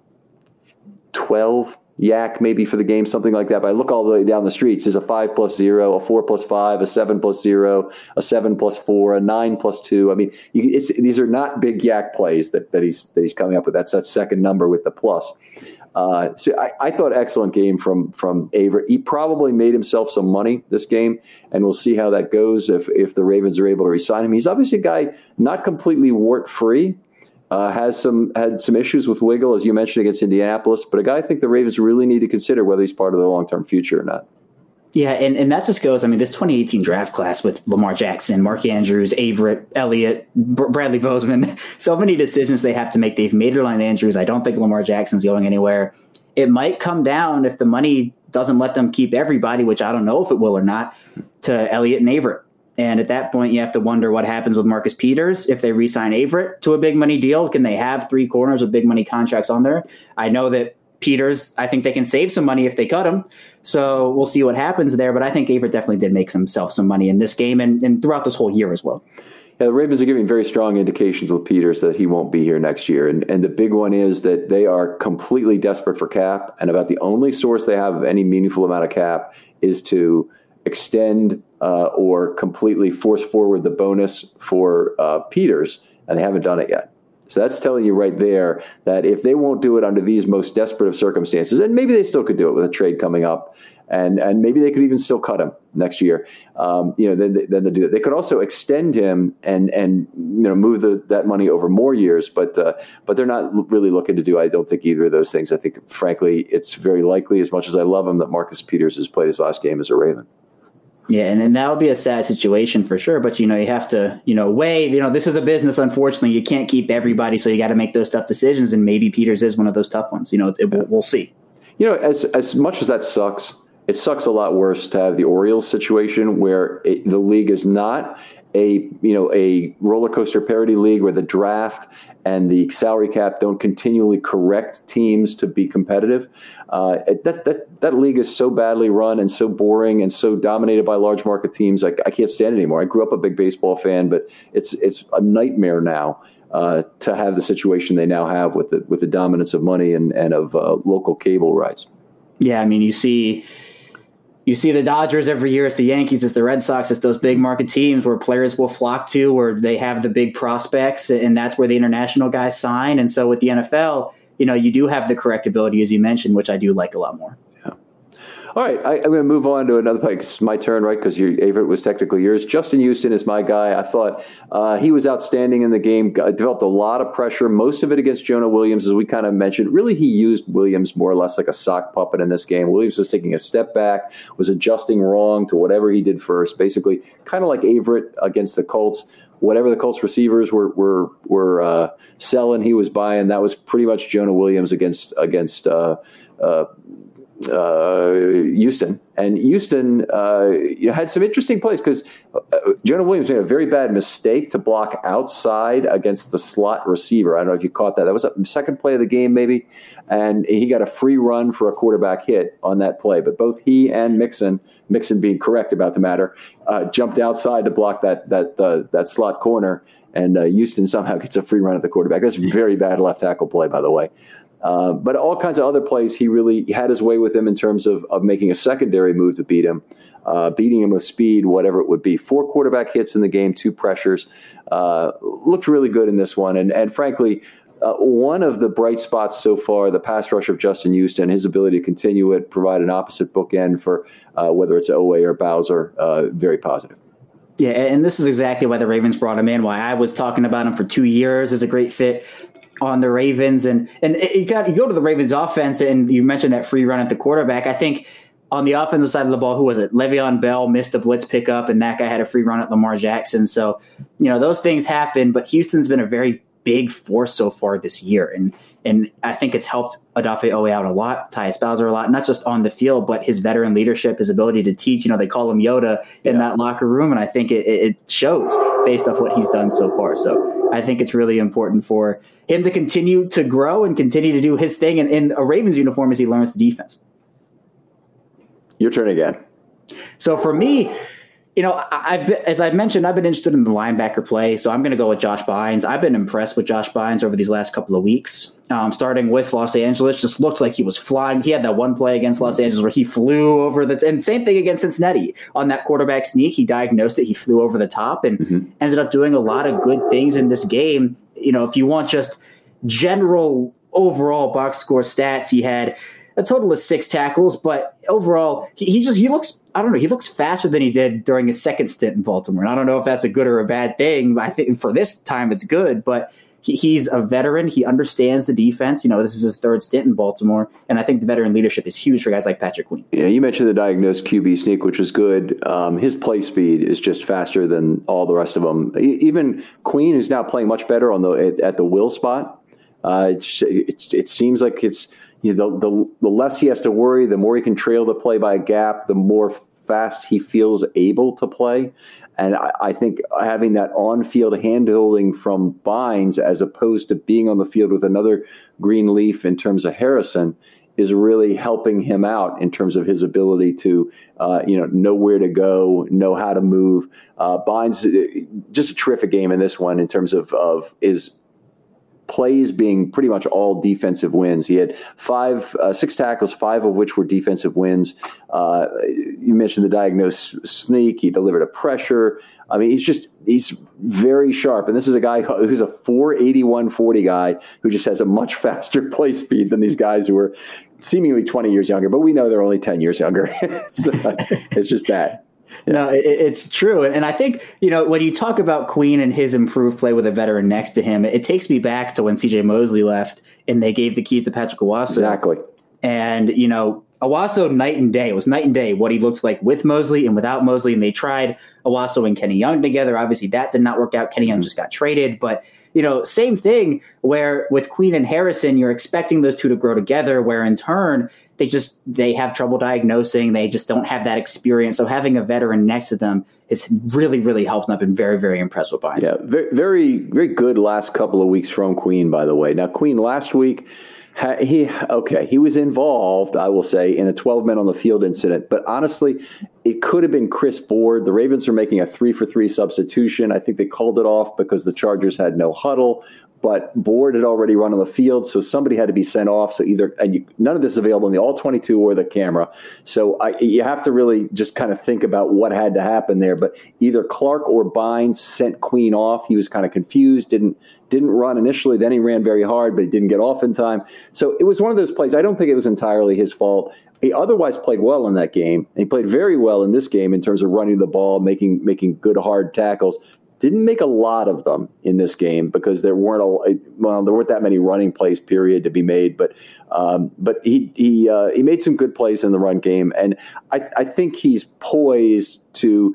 twelve yak maybe for the game, something like that. But I look all the way down the streets. There's a five plus zero, a four plus five, a seven plus zero, a seven plus four, a nine plus two. I mean, you, it's, these are not big yak plays that, that he's that he's coming up with. That's that second number with the plus. Uh, so I, I thought excellent game from from Averett. He probably made himself some money this game, and we'll see how that goes if if the Ravens are able to re-sign him. He's obviously a guy not completely wart free. Uh, has some had some issues with wiggle, as you mentioned, against Indianapolis, but a guy I think the Ravens really need to consider whether he's part of their long-term future or not. Yeah, and, and that just goes, I mean, this twenty eighteen draft class with Lamar Jackson, Mark Andrews, Averett, Elliott, B- Bradley Bozeman, so many decisions they have to make. They've made Erline Andrews. I don't think Lamar Jackson's going anywhere. It might come down, if the money doesn't let them keep everybody, which I don't know if it will or not, to Elliott and Averett. And at that point, you have to wonder what happens with Marcus Peters. If they re-sign Averett to a big money deal, can they have three corners with big money contracts on there? I know that Peters, I think they can save some money if they cut him. So we'll see what happens there. But I think Averett definitely did make himself some money in this game and, and throughout this whole year as well. Yeah, the Ravens are giving very strong indications with Peters that he won't be here next year. And, and the big one is that they are completely desperate for cap. And about the only source they have of any meaningful amount of cap is to extend uh, or completely force forward the bonus for uh, Peters, and they haven't done it yet. So that's telling you right there that if they won't do it under these most desperate of circumstances, and maybe they still could do it with a trade coming up, and and maybe they could even still cut him next year. Um, you know, then then they do that. They could also extend him and and you know move the, that money over more years, but uh, but they're not really looking to do, I don't think, either of those things. I think, frankly, it's very likely, as much as I love him, that Marcus Peters has played his last game as a Raven. Yeah, and, and that would be a sad situation for sure. But, you know, you have to, you know, weigh, you know, this is a business, unfortunately. You can't keep everybody, so you got to make those tough decisions. And maybe Peters is one of those tough ones. You know, it, it, we'll, we'll see. You know, as as much as that sucks, it sucks a lot worse to have the Orioles situation where it, the league is not a, you know, a roller coaster parity league where the draft and the salary cap don't continually correct teams to be competitive. Uh, that that that league is so badly run and so boring and so dominated by large market teams. I, I can't stand it anymore. I grew up a big baseball fan, but it's it's a nightmare now uh, to have the situation they now have with the with the dominance of money and and of uh, local cable rights. Yeah, I mean, you see. You see the Dodgers every year, it's the Yankees, it's the Red Sox, it's those big market teams where players will flock to, where they have the big prospects, and that's where the international guys sign. And so with the N F L, you know, you do have the correctability, as you mentioned, which I do like a lot more. Yeah. All right, I, I'm going to move on to another pick. It's my turn, right? Because your Averett was technically yours. Justin Houston is my guy. I thought uh, he was outstanding in the game. Got, developed a lot of pressure, most of it against Jonah Williams, as we kind of mentioned. Really, he used Williams more or less like a sock puppet in this game. Williams was taking a step back, was adjusting wrong to whatever he did first. Basically, kind of like Averett against the Colts. Whatever the Colts receivers were were were uh, selling, he was buying. That was pretty much Jonah Williams against against. Uh, uh, Uh, Houston and Houston uh, you know, had some interesting plays because uh, Jonah Williams made a very bad mistake to block outside against the slot receiver. I don't know if you caught that. That was the second play of the game, maybe, and he got a free run for a quarterback hit on that play. But both he and Mixon, Mixon being correct about the matter, uh, jumped outside to block that that uh, that slot corner, and uh, Houston somehow gets a free run at the quarterback. That's a very bad left tackle play, by the way. Uh, but all kinds of other plays, he really had his way with him in terms of, of making a secondary move to beat him, uh, beating him with speed, whatever it would be. Four quarterback hits in the game, two pressures. Uh, looked really good in this one. And, and frankly, uh, one of the bright spots so far, the pass rush of Justin Houston, his ability to continue it, provide an opposite bookend for uh, whether it's Oweh or Bowser, uh, very positive. Yeah, and this is exactly why the Ravens brought him in, why I was talking about him for two years as a great fit on the Ravens. And and you got you go to the Ravens offense, and you mentioned that free run at the quarterback. I think on the offensive side of the ball, who was it? Le'Veon Bell missed a blitz pickup, and that guy had a free run at Lamar Jackson. So, you know, those things happen, but Houston's been a very big force so far this year. And and I think it's helped Odafe Oweh out a lot, Tyus Bowser a lot, not just on the field, but his veteran leadership, his ability to teach. You know, they call him Yoda in yeah. that locker room, and I think it, it shows based off what he's done so far. So I think it's really important for him to continue to grow and continue to do his thing in, in a Ravens uniform as he learns the defense. Your turn again. So for me, you know, I've as I mentioned, I've been interested in the linebacker play, so I'm going to go with Josh Bynes. I've been impressed with Josh Bynes over these last couple of weeks. Um, starting with Los Angeles, just looked like he was flying. He had that one play against Los Angeles where he flew over the, and same thing against Cincinnati on that quarterback sneak. He diagnosed it. He flew over the top and mm-hmm. ended up doing a lot of good things in this game. You know, if you want just general overall box score stats, he had a total of six tackles, but overall, he, he just he looks. I don't know. He looks faster than he did during his second stint in Baltimore. And I don't know if that's a good or a bad thing. I think for this time it's good, but he, he's a veteran. He understands the defense. You know, this is his third stint in Baltimore. And I think the veteran leadership is huge for guys like Patrick Queen. Yeah, you mentioned the diagnosed Q B sneak, which is good. Um, his play speed is just faster than all the rest of them. Even Queen is now playing much better on the at, at the will spot. Uh, it, it, it seems like it's you know, the, the the less he has to worry, the more he can trail the play by a gap, the more fast he feels able to play. And I, I think having that on-field handholding from Bynes as opposed to being on the field with another green leaf in terms of Harrison is really helping him out in terms of his ability to, uh, you know, know where to go, know how to move. Uh, Bynes, just a terrific game in this one in terms of, of his plays being pretty much all defensive wins. He had five, uh, six tackles, five of which were defensive wins. Uh, you mentioned the diagnosed sneak. He delivered a pressure. I mean, he's just, he's very sharp. And this is a guy who's a four eighty-one forty guy who just has a much faster play speed than these guys who are seemingly twenty years younger, but we know they're only ten years younger. it's, uh, it's just bad. Yeah. No, it, it's true. And I think, you know, when you talk about Queen and his improved play with a veteran next to him, it, it takes me back to when C J Mosley left and they gave the keys to Patrick Owasso. Exactly. And, you know, Owasso night and day. It was night and day what he looked like with Mosley and without Mosley. And they tried Owasso and Kenny Young together. Obviously, that did not work out. Kenny Young mm-hmm. just got traded. But, you know, same thing where with Queen and Harrison, you're expecting those two to grow together, where in turn, they just they have trouble diagnosing. They just don't have that experience. So having a veteran next to them has really, really helped. And I've been very, very impressed with Bynes. Yeah, very, very, very good last couple of weeks from Queen, by the way. Now, Queen last week, he okay, he was involved, I will say, in a twelve men on the field incident. But honestly, it could have been Chris Board. The Ravens are making a three for three substitution. I think they called it off because the Chargers had no huddle. But Board had already run on the field, so somebody had to be sent off. So either and you, none of this is available in the all twenty-two or the camera. So I, you have to really just kind of think about what had to happen there. But either Clark or Bynes sent Queen off. He was kind of confused, didn't didn't run initially. Then he ran very hard, but he didn't get off in time. So it was one of those plays. I don't think it was entirely his fault. He otherwise played well in that game. And he played very well in this game in terms of running the ball, making making good hard tackles. Didn't make a lot of them in this game because there weren't a, well, there weren't that many running plays, period, to be made. But um, but he he uh, he made some good plays in the run game, and I, I think he's poised to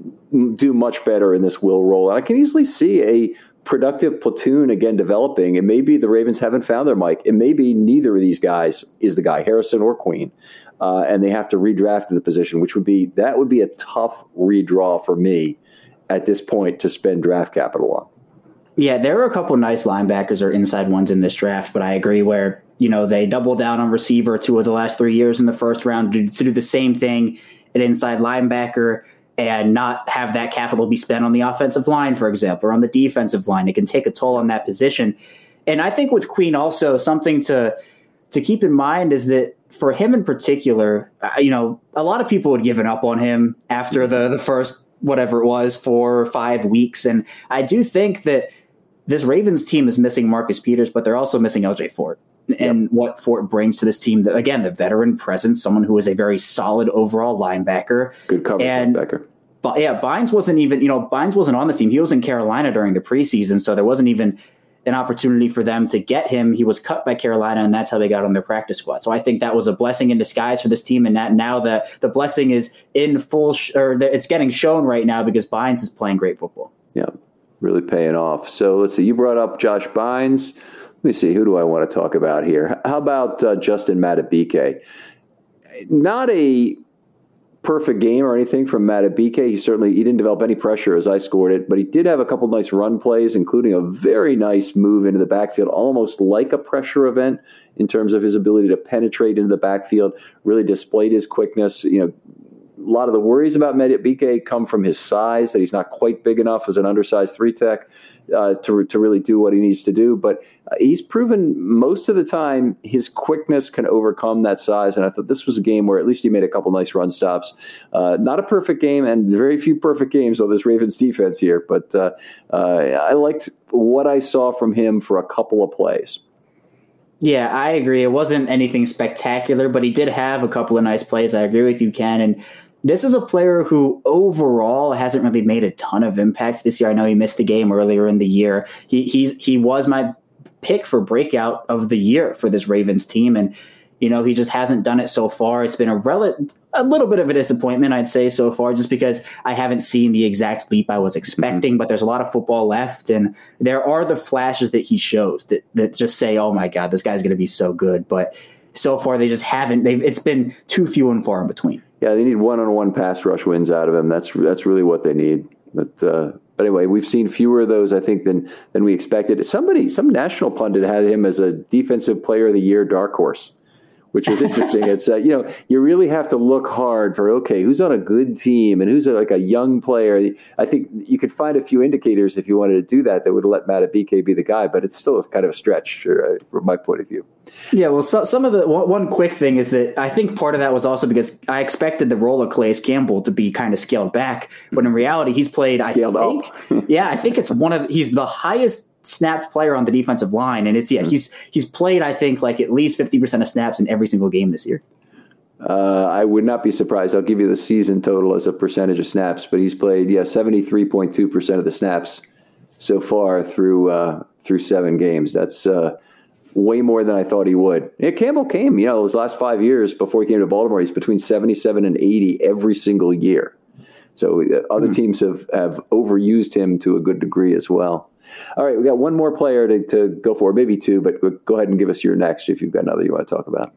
do much better in this will role. And I can easily see a productive platoon again developing. And maybe the Ravens haven't found their Mike. And maybe neither of these guys is the guy, Harrison or Queen. Uh, and they have to redraft in the position, which would be that would be a tough redraw for me at this point to spend draft capital on. Yeah, there were a couple nice linebackers or inside ones in this draft, but I agree where, you know, they doubled down on receiver two of the last three years in the first round to, to do the same thing at inside linebacker and not have that capital be spent on the offensive line, for example, or on the defensive line. It can take a toll on that position. And I think with Queen also, something to to keep in mind is that for him in particular, uh, you know, a lot of people had given up on him after the, the first whatever it was, four or five weeks. And I do think that this Ravens team is missing Marcus Peters, but they're also missing L J Fort and yep. what Fort brings to this team. The, again, the veteran presence, someone who is a very solid overall linebacker. Good cover and, linebacker. But yeah, Bynes wasn't even, you know, Bynes wasn't on this team. He was in Carolina during the preseason, so there wasn't even an opportunity for them to get him. He was cut by Carolina, and that's how they got on their practice squad. So I think that was a blessing in disguise for this team, and that now the the blessing is in full, sh- or the, it's getting shown right now because Bynes is playing great football. Yeah, really paying off. So let's see. You brought up Josh Bynes. Let me see. Who do I want to talk about here? How about uh, Justin Madubuike? Not a perfect game or anything from Madubuike. He certainly he didn't develop any pressure as I scored it, but he did have a couple nice run plays, including a very nice move into the backfield, almost like a pressure event in terms of his ability to penetrate into the backfield. Really displayed his quickness. You know, a lot of the worries about Madubuike come from his size, that he's not quite big enough as an undersized three tech uh, to to really do what he needs to do. But uh, he's proven most of the time his quickness can overcome that size. And I thought this was a game where at least he made a couple nice run stops. Uh, not a perfect game, and very few perfect games on this Ravens defense here. But uh, uh, I liked what I saw from him for a couple of plays. Yeah, I agree. It wasn't anything spectacular, but he did have a couple of nice plays. I agree with you, Ken. And this is a player who overall hasn't really made a ton of impact this year. I know he missed the game earlier in the year. He he he was my pick for breakout of the year for this Ravens team, and you know, he just hasn't done it so far. It's been a rel- a little bit of a disappointment, I'd say, so far, just because I haven't seen the exact leap I was expecting, mm-hmm. but there's a lot of football left, and there are the flashes that he shows that, that just say, oh my God, this guy's going to be so good. But so far, they just haven't. They've It's been too few and far in between. Yeah, they need one-on-one pass rush wins out of him. That's that's really what they need. But uh, but anyway, we've seen fewer of those, I think, than than we expected. Somebody, some national pundit had him as a defensive player of the year dark horse, which is interesting. It's, uh, you know, you really have to look hard for, okay, who's on a good team and who's a, like a young player. I think you could find a few indicators if you wanted to do that that would let Matt B K be the guy, but it's still kind of a stretch uh, from my point of view. Yeah, well, so, some of the one, one quick thing is that I think part of that was also because I expected the role of Calais Campbell to be kind of scaled back, but in reality, he's played, scaled I think, up. yeah, I think it's one of, he's the highest snapped player on the defensive line, and it's yeah he's he's played I think like at least fifty percent of snaps in every single game this year. Uh, I would not be surprised. I'll give you the season total as a percentage of snaps, but he's played yeah seventy-three point two percent of the snaps so far through uh, through seven games. That's uh, way more than I thought he would. Yeah, Campbell came, you know, his last five years before he came to Baltimore, he's between seventy-seven and eighty every single year. So uh, other mm. teams have, have overused him to a good degree as well. All right, we got one more player to, to go for, maybe two, but go ahead and give us your next if you've got another you want to talk about.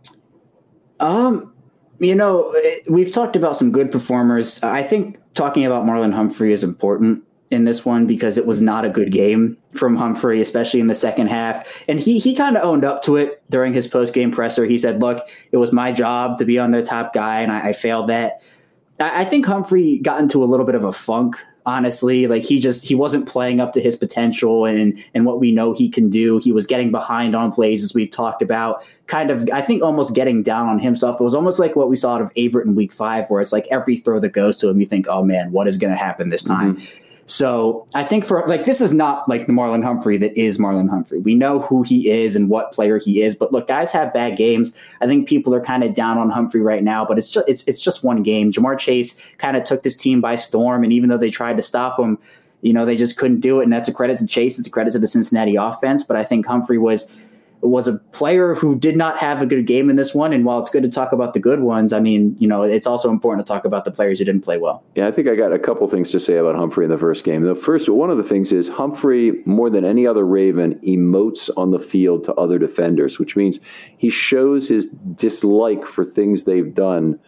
Um, you know, we've talked about some good performers. I think talking about Marlon Humphrey is important in this one because it was not a good game from Humphrey, especially in the second half. And he he kind of owned up to it during his post-game presser. He said, look, it was my job to be on their top guy, and I, I failed that. I, I think Humphrey got into a little bit of a funk. Honestly, like he just he wasn't playing up to his potential and and what we know he can do. He was getting behind on plays, as we've talked about, kind of, I think, almost getting down on himself. It was almost like what we saw out of Averett in week five, where it's like every throw that goes to him, you think, oh man, what is going to happen this time? Mm-hmm. So I think for like, this is not like the Marlon Humphrey that is Marlon Humphrey. We know who he is and what player he is, but look, guys have bad games. I think people are kind of down on Humphrey right now, but it's just, it's, it's just one game. Jamar Chase kind of took this team by storm. And even though they tried to stop him, you know, they just couldn't do it. And that's a credit to Chase. It's a credit to the Cincinnati offense. But I think Humphrey was, was a player who did not have a good game in this one. And while it's good to talk about the good ones, I mean, you know, it's also important to talk about the players who didn't play well. Yeah, I think I got a couple things to say about Humphrey in the first game. The first, one of the things is Humphrey, more than any other Raven, emotes on the field to other defenders, which means he shows his dislike for things they've done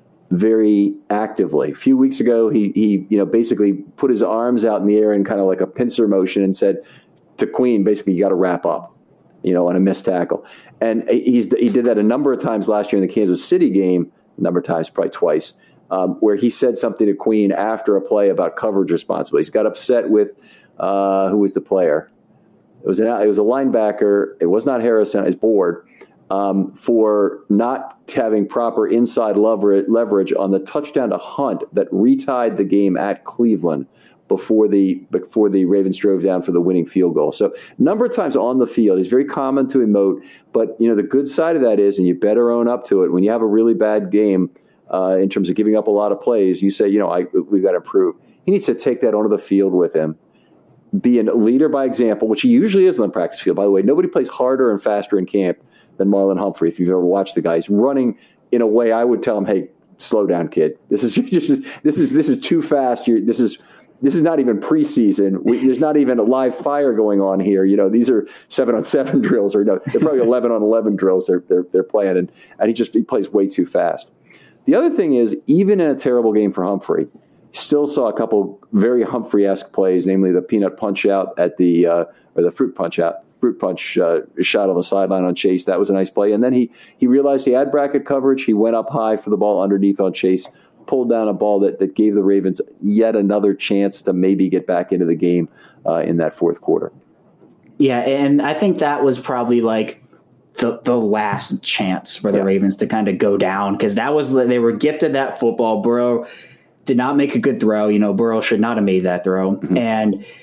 very actively. A few weeks ago, he, he you know, basically put his arms out in the air in kind of like a pincer motion and said to Queen, basically, you got to wrap up. You know, on a missed tackle. And he's he did that a number of times last year in the Kansas City game, a number of times, probably twice, um, where he said something to Queen after a play about coverage responsibilities. He got upset with, uh, who was the player? It was, an, it was a linebacker. It was not Harrison, his board, um, for not having proper inside leverage, leverage on the touchdown to Hunt that retied the game at Cleveland before the before the Ravens drove down for the winning field goal. So a number of times on the field, it's very common to emote. But, you know, the good side of that is, and you better own up to it, when you have a really bad game uh, in terms of giving up a lot of plays, you say, you know, I, we've got to improve. He needs to take that onto the field with him, be a leader by example, which he usually is on the practice field. By the way, nobody plays harder and faster in camp than Marlon Humphrey. If you've ever watched the guy, he's running in a way I would tell him, hey, slow down, kid. This is just, this is this is too fast. You're, this is This is not even preseason. We, there's not even a live fire going on here. You know, these are seven on seven drills, or no, they're probably eleven on eleven drills. They're they're, they're playing, and, and he just he plays way too fast. The other thing is, even in a terrible game for Humphrey, still saw a couple very Humphrey-esque plays, namely the peanut punch out at the uh, or the fruit punch out, fruit punch uh, shot on the sideline on Chase. That was a nice play, and then he he realized he had bracket coverage. He went up high for the ball underneath on Chase, pulled down a ball that, that gave the Ravens yet another chance to maybe get back into the game uh, in that fourth quarter. Yeah, and I think that was probably like the the last chance for the yeah. Ravens to kind of go down, because that was they were gifted that football. Burrow did not make a good throw. You know, Burrow should not have made that throw. Mm-hmm. And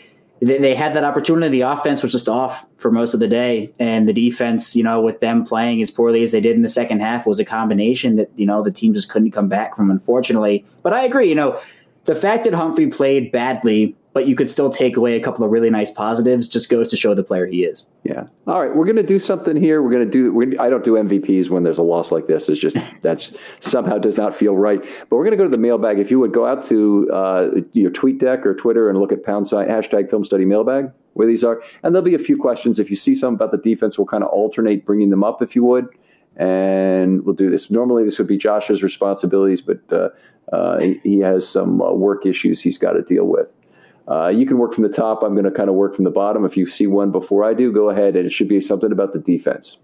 they, they had that opportunity. The offense was just off for most of the day, and the defense, you know, with them playing as poorly as they did in the second half, was a combination that, you know, the team just couldn't come back from, unfortunately. But I agree, you know, the fact that Humphrey played badly, but you could still take away a couple of really nice positives, just goes to show the player he is. Yeah. All right. We're going to do something here. We're going to do, we're, I don't do M V Ps when there's a loss like this. It's just, that's somehow does not feel right. But we're going to go to the mailbag. If you would go out to uh, your tweet deck or Twitter and look at pound sign, hashtag film study mailbag, where these are. And there'll be a few questions. If you see something about the defense, we'll kind of alternate bringing them up if you would. And we'll do this. Normally this would be Josh's responsibilities, but uh, uh, he, he has some uh, work issues he's got to deal with. Uh, you can work from the top. I'm going to kind of work from the bottom. If you see one before I do, go ahead. And it should be something about the defense.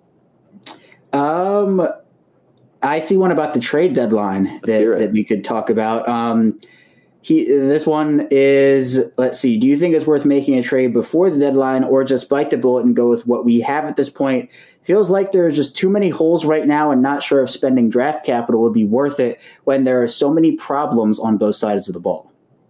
Um, I see one about the trade deadline that, that we could talk about. Um, he, this one is, let's see, do you think it's worth making a trade before the deadline or just bite the bullet and go with what we have at this point? Feels like there's just too many holes right now and not sure if spending draft capital would be worth it when there are so many problems on both sides of the ball.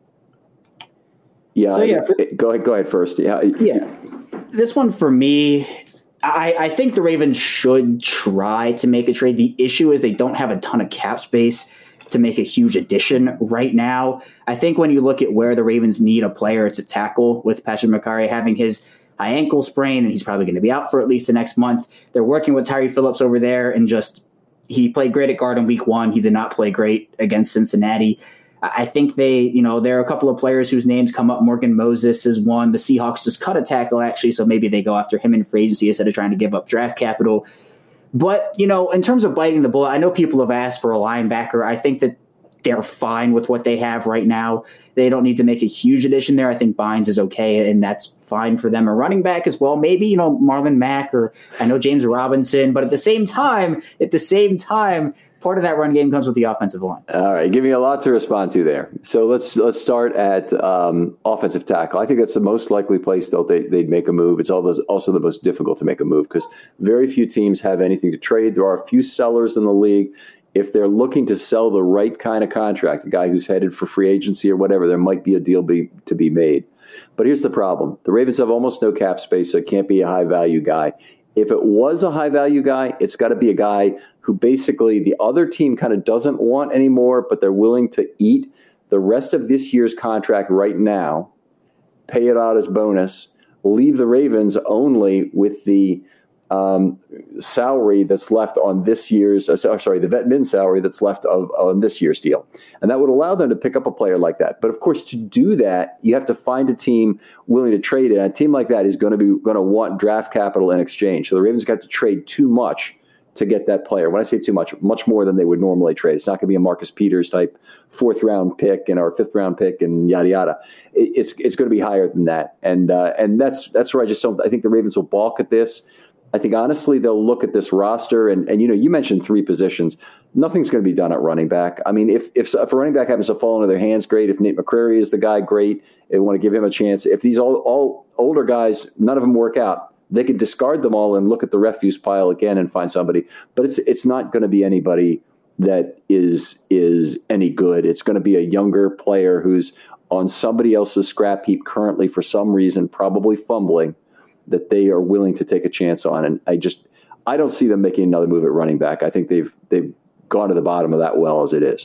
Yeah, so, yeah for, go ahead. Go ahead first. Yeah, yeah. This one for me, I, I think the Ravens should try to make a trade. The issue is they don't have a ton of cap space to make a huge addition right now. I think when you look at where the Ravens need a player, it's a tackle with Patrick Mekari having his high ankle sprain, and he's probably going to be out for at least the next month. They're working with Tyree Phillips over there, and just he played great at guard in week one. He did not play great against Cincinnati. I think they, you know, there are a couple of players whose names come up. Morgan Moses is one. The Seahawks just cut a tackle, actually, so maybe they go after him in free agency instead of trying to give up draft capital. But, you know, in terms of biting the bullet, I know people have asked for a linebacker. I think that they're fine with what they have right now. They don't need to make a huge addition there. I think Bynes is okay, and that's fine for them. A running back as well. Maybe, you know, Marlon Mack, or I know James Robinson. But at the same time, at the same time, part of that run game comes with the offensive line. All right, give me a lot to respond to there. So let's let's start at um, offensive tackle. I think that's the most likely place that they, they'd make a move. It's also the most difficult to make a move because very few teams have anything to trade. There are a few sellers in the league. If they're looking to sell the right kind of contract, a guy who's headed for free agency or whatever, there might be a deal be, to be made. But here's the problem. The Ravens have almost no cap space, so it can't be a high-value guy. If it was a high-value guy, it's got to be a guy who basically the other team kind of doesn't want anymore, but they're willing to eat the rest of this year's contract right now, pay it out as bonus, leave the Ravens only with the um, salary that's left on this year's, uh, sorry, the vet min salary that's left of, on this year's deal. And that would allow them to pick up a player like that. But of course, to do that, you have to find a team willing to trade it. And a team like that is going to be going to want draft capital in exchange. So the Ravens got to trade too much to get that player. When I say too much, much more than they would normally trade. It's not going to be a Marcus Peters type fourth round pick and our fifth round pick and yada yada. It, it's it's going to be higher than that. And uh, and that's that's where I just don't. I think the Ravens will balk at this. I think honestly they'll look at this roster and and you know you mentioned three positions. Nothing's going to be done at running back. I mean, if if, if a running back happens to fall into their hands, great. If Nate McCrary is the guy, great. They want to give him a chance. If these all all older guys, none of them work out, they can discard them all and look at the refuse pile again and find somebody. But it's it's not going to be anybody that is is any good. It's going to be a younger player who's on somebody else's scrap heap currently for some reason, probably fumbling, that they are willing to take a chance on. And I just I don't see them making another move at running back. I think they've they've gone to the bottom of that well as it is.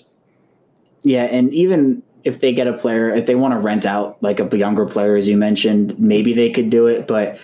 Yeah, and even if they get a player, if they want to rent out like a younger player, as you mentioned, maybe they could do it. But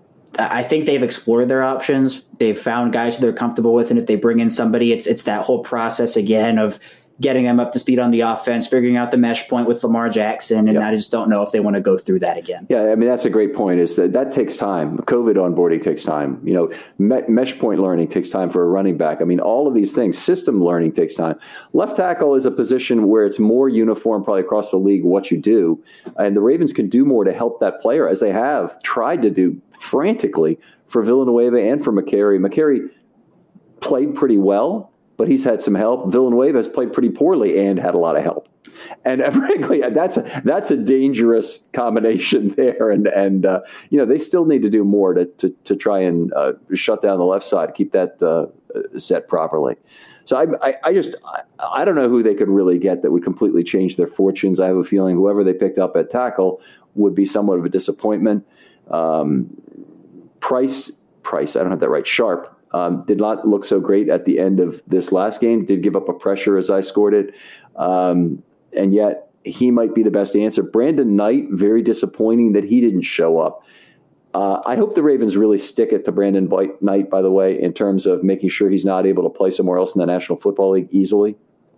I think they've explored their options. They've found guys who they're comfortable with. And if they bring in somebody, it's it's that whole process again of getting them up to speed on the offense, figuring out the mesh point with Lamar Jackson. And yep. I just don't know if they want to go through that again. Yeah, I mean, that's a great point is that that takes time. COVID onboarding takes time. You know, me- mesh point learning takes time for a running back. I mean, all of these things, system learning takes time. Left tackle is a position where it's more uniform probably across the league what you do. And the Ravens can do more to help that player as they have tried to do frantically for Villanueva and for McCary. McCary played pretty well, but he's had some help. Villanueva has played pretty poorly and had a lot of help. And frankly, that's a, that's a dangerous combination there. And, and uh, you know, they still need to do more to to, to try and uh, shut down the left side, keep that uh, set properly. So I, I, I just I, I don't know who they could really get that would completely change their fortunes. I have a feeling whoever they picked up at tackle would be somewhat of a disappointment. Um, Price, Price, I don't have that right, Sharp, um, did not look so great at the end of this last game, did give up a pressure as I scored it. Um, and yet he might be the best answer. Brandon Knight, very disappointing that he didn't show up. Uh, I hope the Ravens really stick it to Brandon Knight, by the way, in terms of making sure he's not able to play somewhere else in the National Football League easily,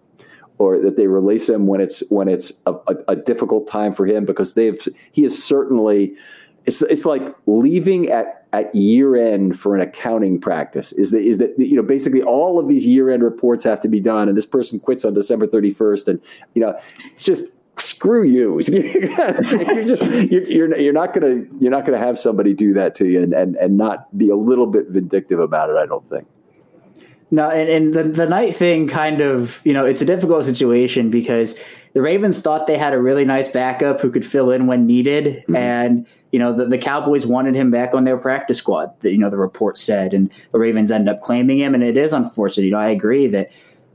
or that they release him when it's when it's a, a, a difficult time for him, because they've he is certainly it's it's like leaving at, at year end for an accounting practice. Is that is that you know basically all of these year end reports have to be done, and this person quits on December thirty-first, and you know it's just. Screw you! you're just you're, you're you're not gonna you're not gonna have somebody do that to you and, and, and not be a little bit vindictive about it. I don't think. No, and, and the the Knight thing kind of you know it's a difficult situation because the Ravens thought they had a really nice backup who could fill in when needed, mm-hmm. and you know the, the Cowboys wanted him back on their practice squad. The, you know the report said, and the Ravens ended up claiming him, and it is unfortunate. You know I agree that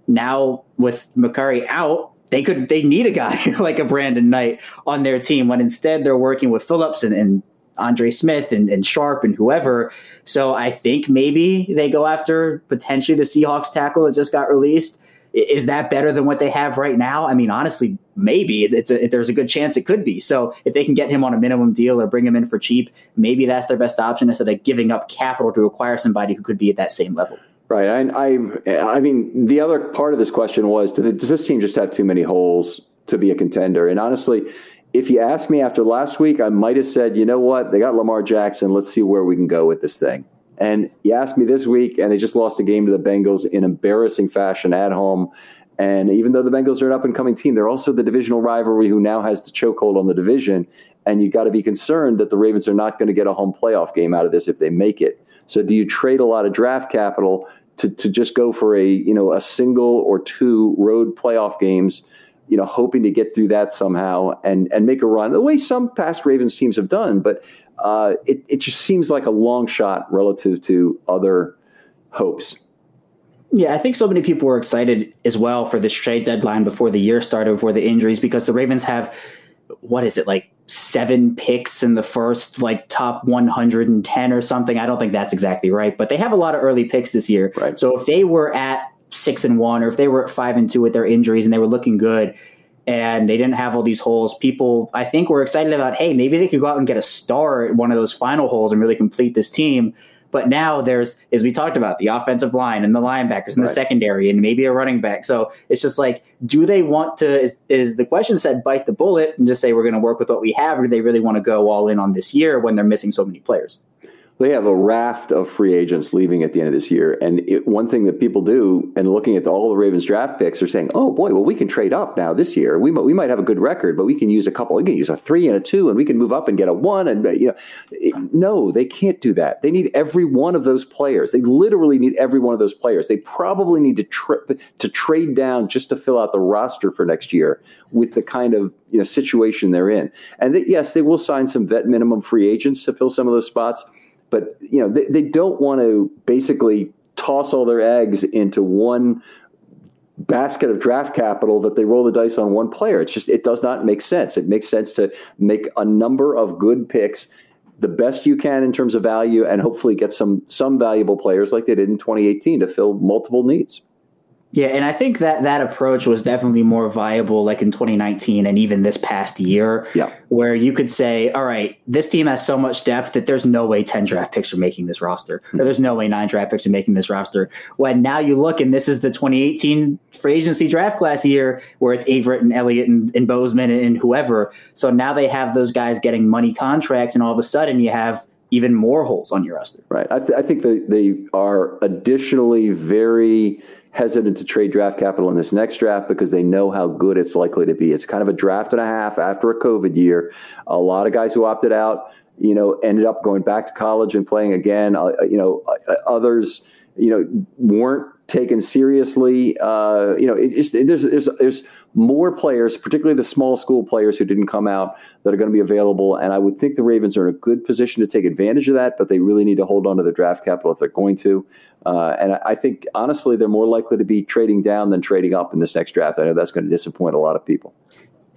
now with McCurry out. They could. They need a guy like a Brandon Knight on their team when instead they're working with Phillips and, and Andre Smith and, and Sharp and whoever. So I think maybe they go after potentially the Seahawks tackle that just got released. Is that better than what they have right now? I mean, honestly, maybe it's a, there's a good chance it could be. So if they can get him on a minimum deal or bring him in for cheap, maybe that's their best option instead of giving up capital to acquire somebody who could be at that same level. Right. I, I I mean, the other part of this question was, does this team just have too many holes to be a contender? And honestly, if you asked me after last week, I might have said, you know what, they got Lamar Jackson. Let's see where we can go with this thing. And you asked me this week, and they just lost a game to the Bengals in embarrassing fashion at home. And even though the Bengals are an up-and-coming team, they're also the divisional rivalry who now has the chokehold on the division. And you got to be concerned that the Ravens are not going to get a home playoff game out of this if they make it. So do you trade a lot of draft capital to, to just go for a, you know, a single or two road playoff games, you know, hoping to get through that somehow and, and make a run the way some past Ravens teams have done. But uh, it, it just seems like a long shot relative to other hopes. Yeah, I think so many people were excited as well for this trade deadline before the year started, before the injuries, because the Ravens have, what is it, like seven picks in the first, like top one hundred ten or something. I don't think that's exactly right, but they have a lot of early picks this year. Right. So if they were at six and one, or if they were at five and two with their injuries and they were looking good and they didn't have all these holes, people I think were excited about, hey, maybe they could go out and get a star at one of those final holes and really complete this team. But now there's, as we talked about, the offensive line and the linebackers and the right. secondary and maybe a running back. So it's just like, do they want to, is, is the question said, bite the bullet and just say we're going to work with what we have, or do they really want to go all in on this year when they're missing so many players? They have a raft of free agents leaving at the end of this year. And it, one thing that people do, and looking at the, all the Ravens draft picks, are saying, oh, boy, well, we can trade up now this year. We, we might have a good record, but we can use a couple. We can use a three and a two, and we can move up and get a one. And you know, it, no, they can't do that. They need every one of those players. They literally need every one of those players. They probably need to, tri- to trade down just to fill out the roster for next year with the kind of you know situation they're in. And that, yes, they will sign some vet minimum free agents to fill some of those spots. But, you know, they, they don't want to basically toss all their eggs into one basket of draft capital that they roll the dice on one player. It's just, it does not make sense. It makes sense to make a number of good picks, the best you can in terms of value, and hopefully get some some valuable players like they did in twenty eighteen to fill multiple needs. Yeah, and I think that that approach was definitely more viable like in twenty nineteen and even this past year, yeah. where you could say, all right, this team has so much depth that there's no way ten draft picks are making this roster, mm-hmm. or there's no way nine draft picks are making this roster. When now you look, and this is the twenty eighteen free agency draft class year where it's Averett and Elliott and, and Bozeman and, and whoever. So now they have those guys getting money contracts, and all of a sudden you have even more holes on your roster. Right. I, th- I think that they are additionally very hesitant to trade draft capital in this next draft because they know how good it's likely to be. It's kind of a draft and a half after a COVID year. A lot of guys who opted out, you know, ended up going back to college and playing again. Uh, you know, uh, others, you know, weren't taken seriously. Uh, you know, it, it's, there's there's there's more players, particularly the small school players who didn't come out, that are going to be available. And I would think the Ravens are in a good position to take advantage of that, but they really need to hold on to the draft capital if they're going to. Uh, and I think, honestly, they're more likely to be trading down than trading up in this next draft. I know that's going to disappoint a lot of people.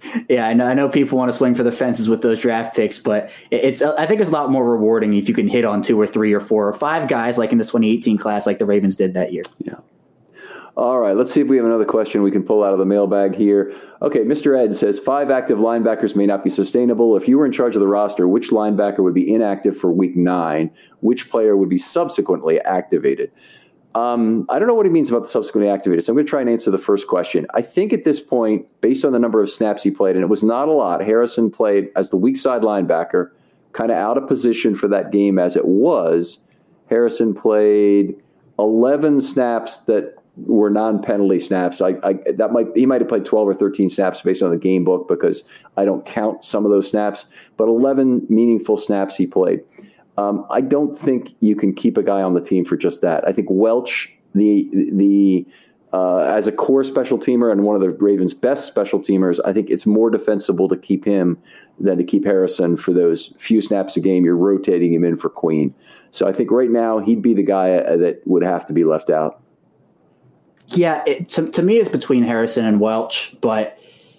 Yeah, I know. I know people want to swing for the fences with those draft picks, but it's. I think it's a lot more rewarding if you can hit on two or three or four or five guys, like in the twenty eighteen class, like the Ravens did that year. Yeah. All right, let's see if we have another question we can pull out of the mailbag here. Okay, Mister Ed says, five active linebackers may not be sustainable. If you were in charge of the roster, which linebacker would be inactive for week nine? Which player would be subsequently activated? Um, I don't know what he means about the subsequently activated, so I'm going to try and answer the first question. I think at this point, based on the number of snaps he played, and it was not a lot, Harrison played as the weak side linebacker, kind of out of position for that game as it was. Harrison played eleven snaps that were non-penalty snaps. I, I that might he might have played twelve or thirteen snaps based on the game book because I don't count some of those snaps, but eleven meaningful snaps he played. Um, I don't think you can keep a guy on the team for just that. I think Welch, the the uh, as a core special teamer and one of the Ravens' best special teamers, I think it's more defensible to keep him than to keep Harrison for those few snaps a game. You're rotating him in for Queen. So I think right now he'd be the guy that would have to be left out. Yeah, it, to, to me, it's between Harrison and Welch, but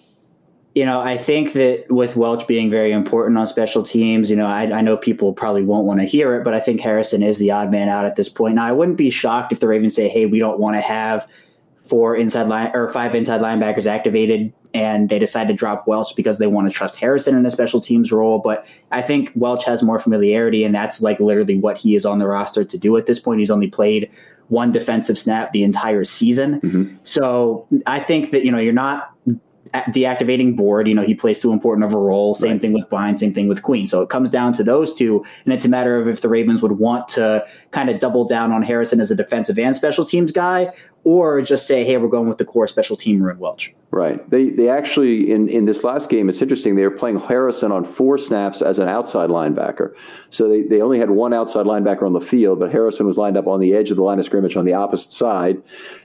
you know, I think that with Welch being very important on special teams, you know, I, I know people probably won't want to hear it, but I think Harrison is the odd man out at this point. Now, I wouldn't be shocked if the Ravens say, hey, we don't want to have four inside line or five inside linebackers activated, and they decide to drop Welch because they want to trust Harrison in a special teams role. But I think Welch has more familiarity, and that's like literally what he is on the roster to do at this point. He's only played one defensive snap the entire season. Mm-hmm. So I think that, you know, you're not deactivating Board. You know, he plays too important of a role. Same right. thing with Bynes, same thing with Queen. So it comes down to those two, and it's a matter of if the Ravens would want to kind of double down on Harrison as a defensive and special teams guy, or just say, hey, we're going with the core special teamer in Welch. Right. They they actually, in, in this last game, it's interesting, they were playing Harrison on four snaps as an outside linebacker. So they, they only had one outside linebacker on the field, but Harrison was lined up on the edge of the line of scrimmage on the opposite side.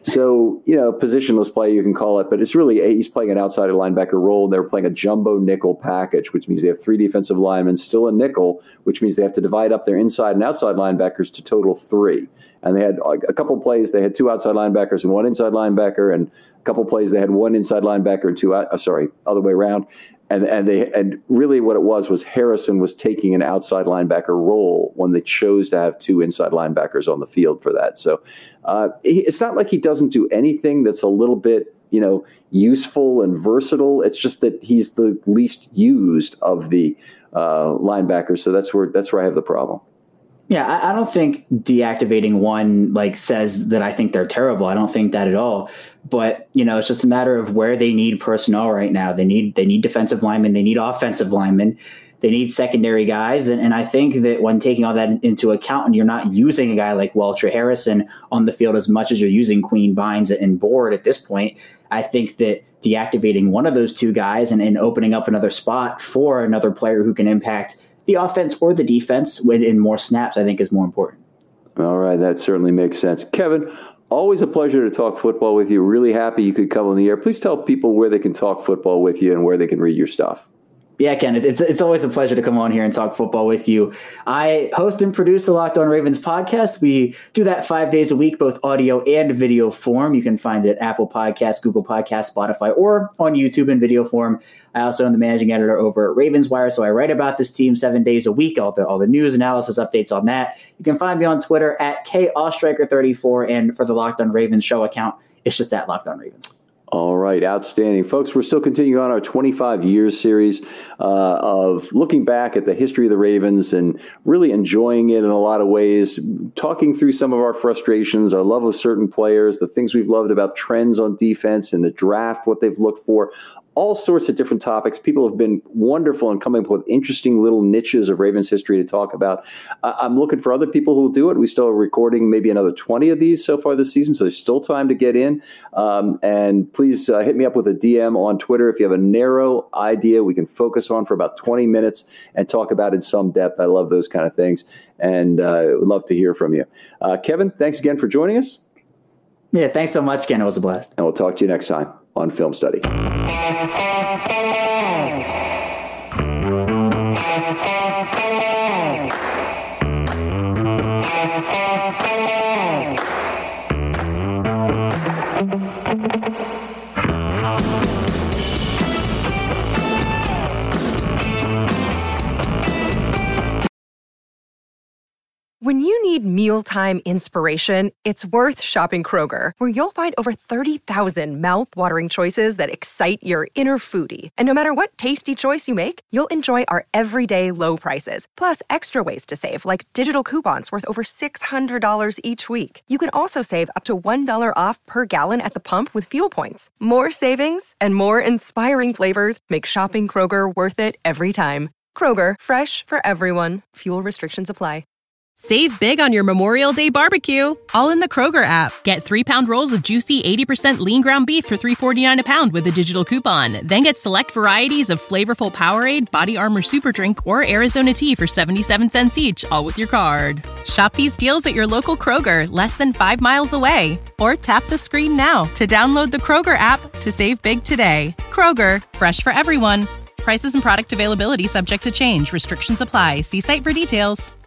So, you know, positionless play, you can call it, but it's really, he's playing an outside linebacker role. They were playing a jumbo nickel package, which means they have three defensive linemen, still a nickel, which means they have to divide up their inside and outside linebackers to total three. And they had a couple of plays, they had two outside linebackers and one inside linebacker, and a couple of plays they had one inside linebacker and two out, uh, sorry, other way around. And and they and really what it was was Harrison was taking an outside linebacker role when they chose to have two inside linebackers on the field for that. So uh, it's not like he doesn't do anything that's a little bit, you know, useful and versatile. It's just that he's the least used of the uh, linebackers. So that's where that's where I have the problem. Yeah, I, I don't think deactivating one like says that I think they're terrible. I don't think that at all. But, you know, it's just a matter of where they need personnel right now. They need they need defensive linemen. They need offensive linemen. They need secondary guys. And, and I think that when taking all that into account and you're not using a guy like Welch or Harrison on the field as much as you're using Queen, Bynes, and Board at this point, I think that deactivating one of those two guys and, and opening up another spot for another player who can impact the offense or the defense when in more snaps, I think is more important. All right. That certainly makes sense. Kevin, always a pleasure to talk football with you. Really happy you could come on the air. Please tell people where they can talk football with you and where they can read your stuff. Yeah, Ken, it's it's always a pleasure to come on here and talk football with you. I host and produce the Locked On Ravens podcast. We do that five days a week, both audio and video form. You can find it at Apple Podcasts, Google Podcasts, Spotify, or on YouTube in video form. I also am the managing editor over at Ravenswire, so I write about this team seven days a week, all the all the news, analysis, updates on that. You can find me on Twitter at K Ostriker thirty-four, and for the Locked On Ravens show account, it's just at Locked On Ravens. All right, outstanding. Folks, we're still continuing on our twenty-five years series uh, of looking back at the history of the Ravens and really enjoying it in a lot of ways, talking through some of our frustrations, our love of certain players, the things we've loved about trends on defense and the draft, what they've looked for. All sorts of different topics. People have been wonderful in coming up with interesting little niches of Ravens history to talk about. Uh, I'm looking for other people who will do it. We still are recording maybe another twenty of these so far this season, so there's still time to get in. Um, and please uh, hit me up with a D M on Twitter if you have a narrow idea we can focus on for about twenty minutes and talk about in some depth. I love those kind of things, and uh, would love to hear from you. Uh, Kevin, thanks again for joining us. Yeah, thanks so much, Ken. It was a blast. And we'll talk to you next time on Film Study. When you need mealtime inspiration, it's worth shopping Kroger, where you'll find over thirty thousand mouth-watering choices that excite your inner foodie. And no matter what tasty choice you make, you'll enjoy our everyday low prices, plus extra ways to save, like digital coupons worth over six hundred dollars each week. You can also save up to one dollar off per gallon at the pump with fuel points. More savings and more inspiring flavors make shopping Kroger worth it every time. Kroger, fresh for everyone. Fuel restrictions apply. Save big on your Memorial Day barbecue, all in the Kroger app. Get three-pound rolls of juicy eighty percent lean ground beef for three forty-nine a pound with a digital coupon. Then get select varieties of flavorful Powerade, Body Armor Super Drink, or Arizona tea for seventy-seven cents each, all with your card. Shop these deals at your local Kroger, less than five miles away. Or tap the screen now to download the Kroger app to save big today. Kroger, fresh for everyone. Prices and product availability subject to change. Restrictions apply. See site for details.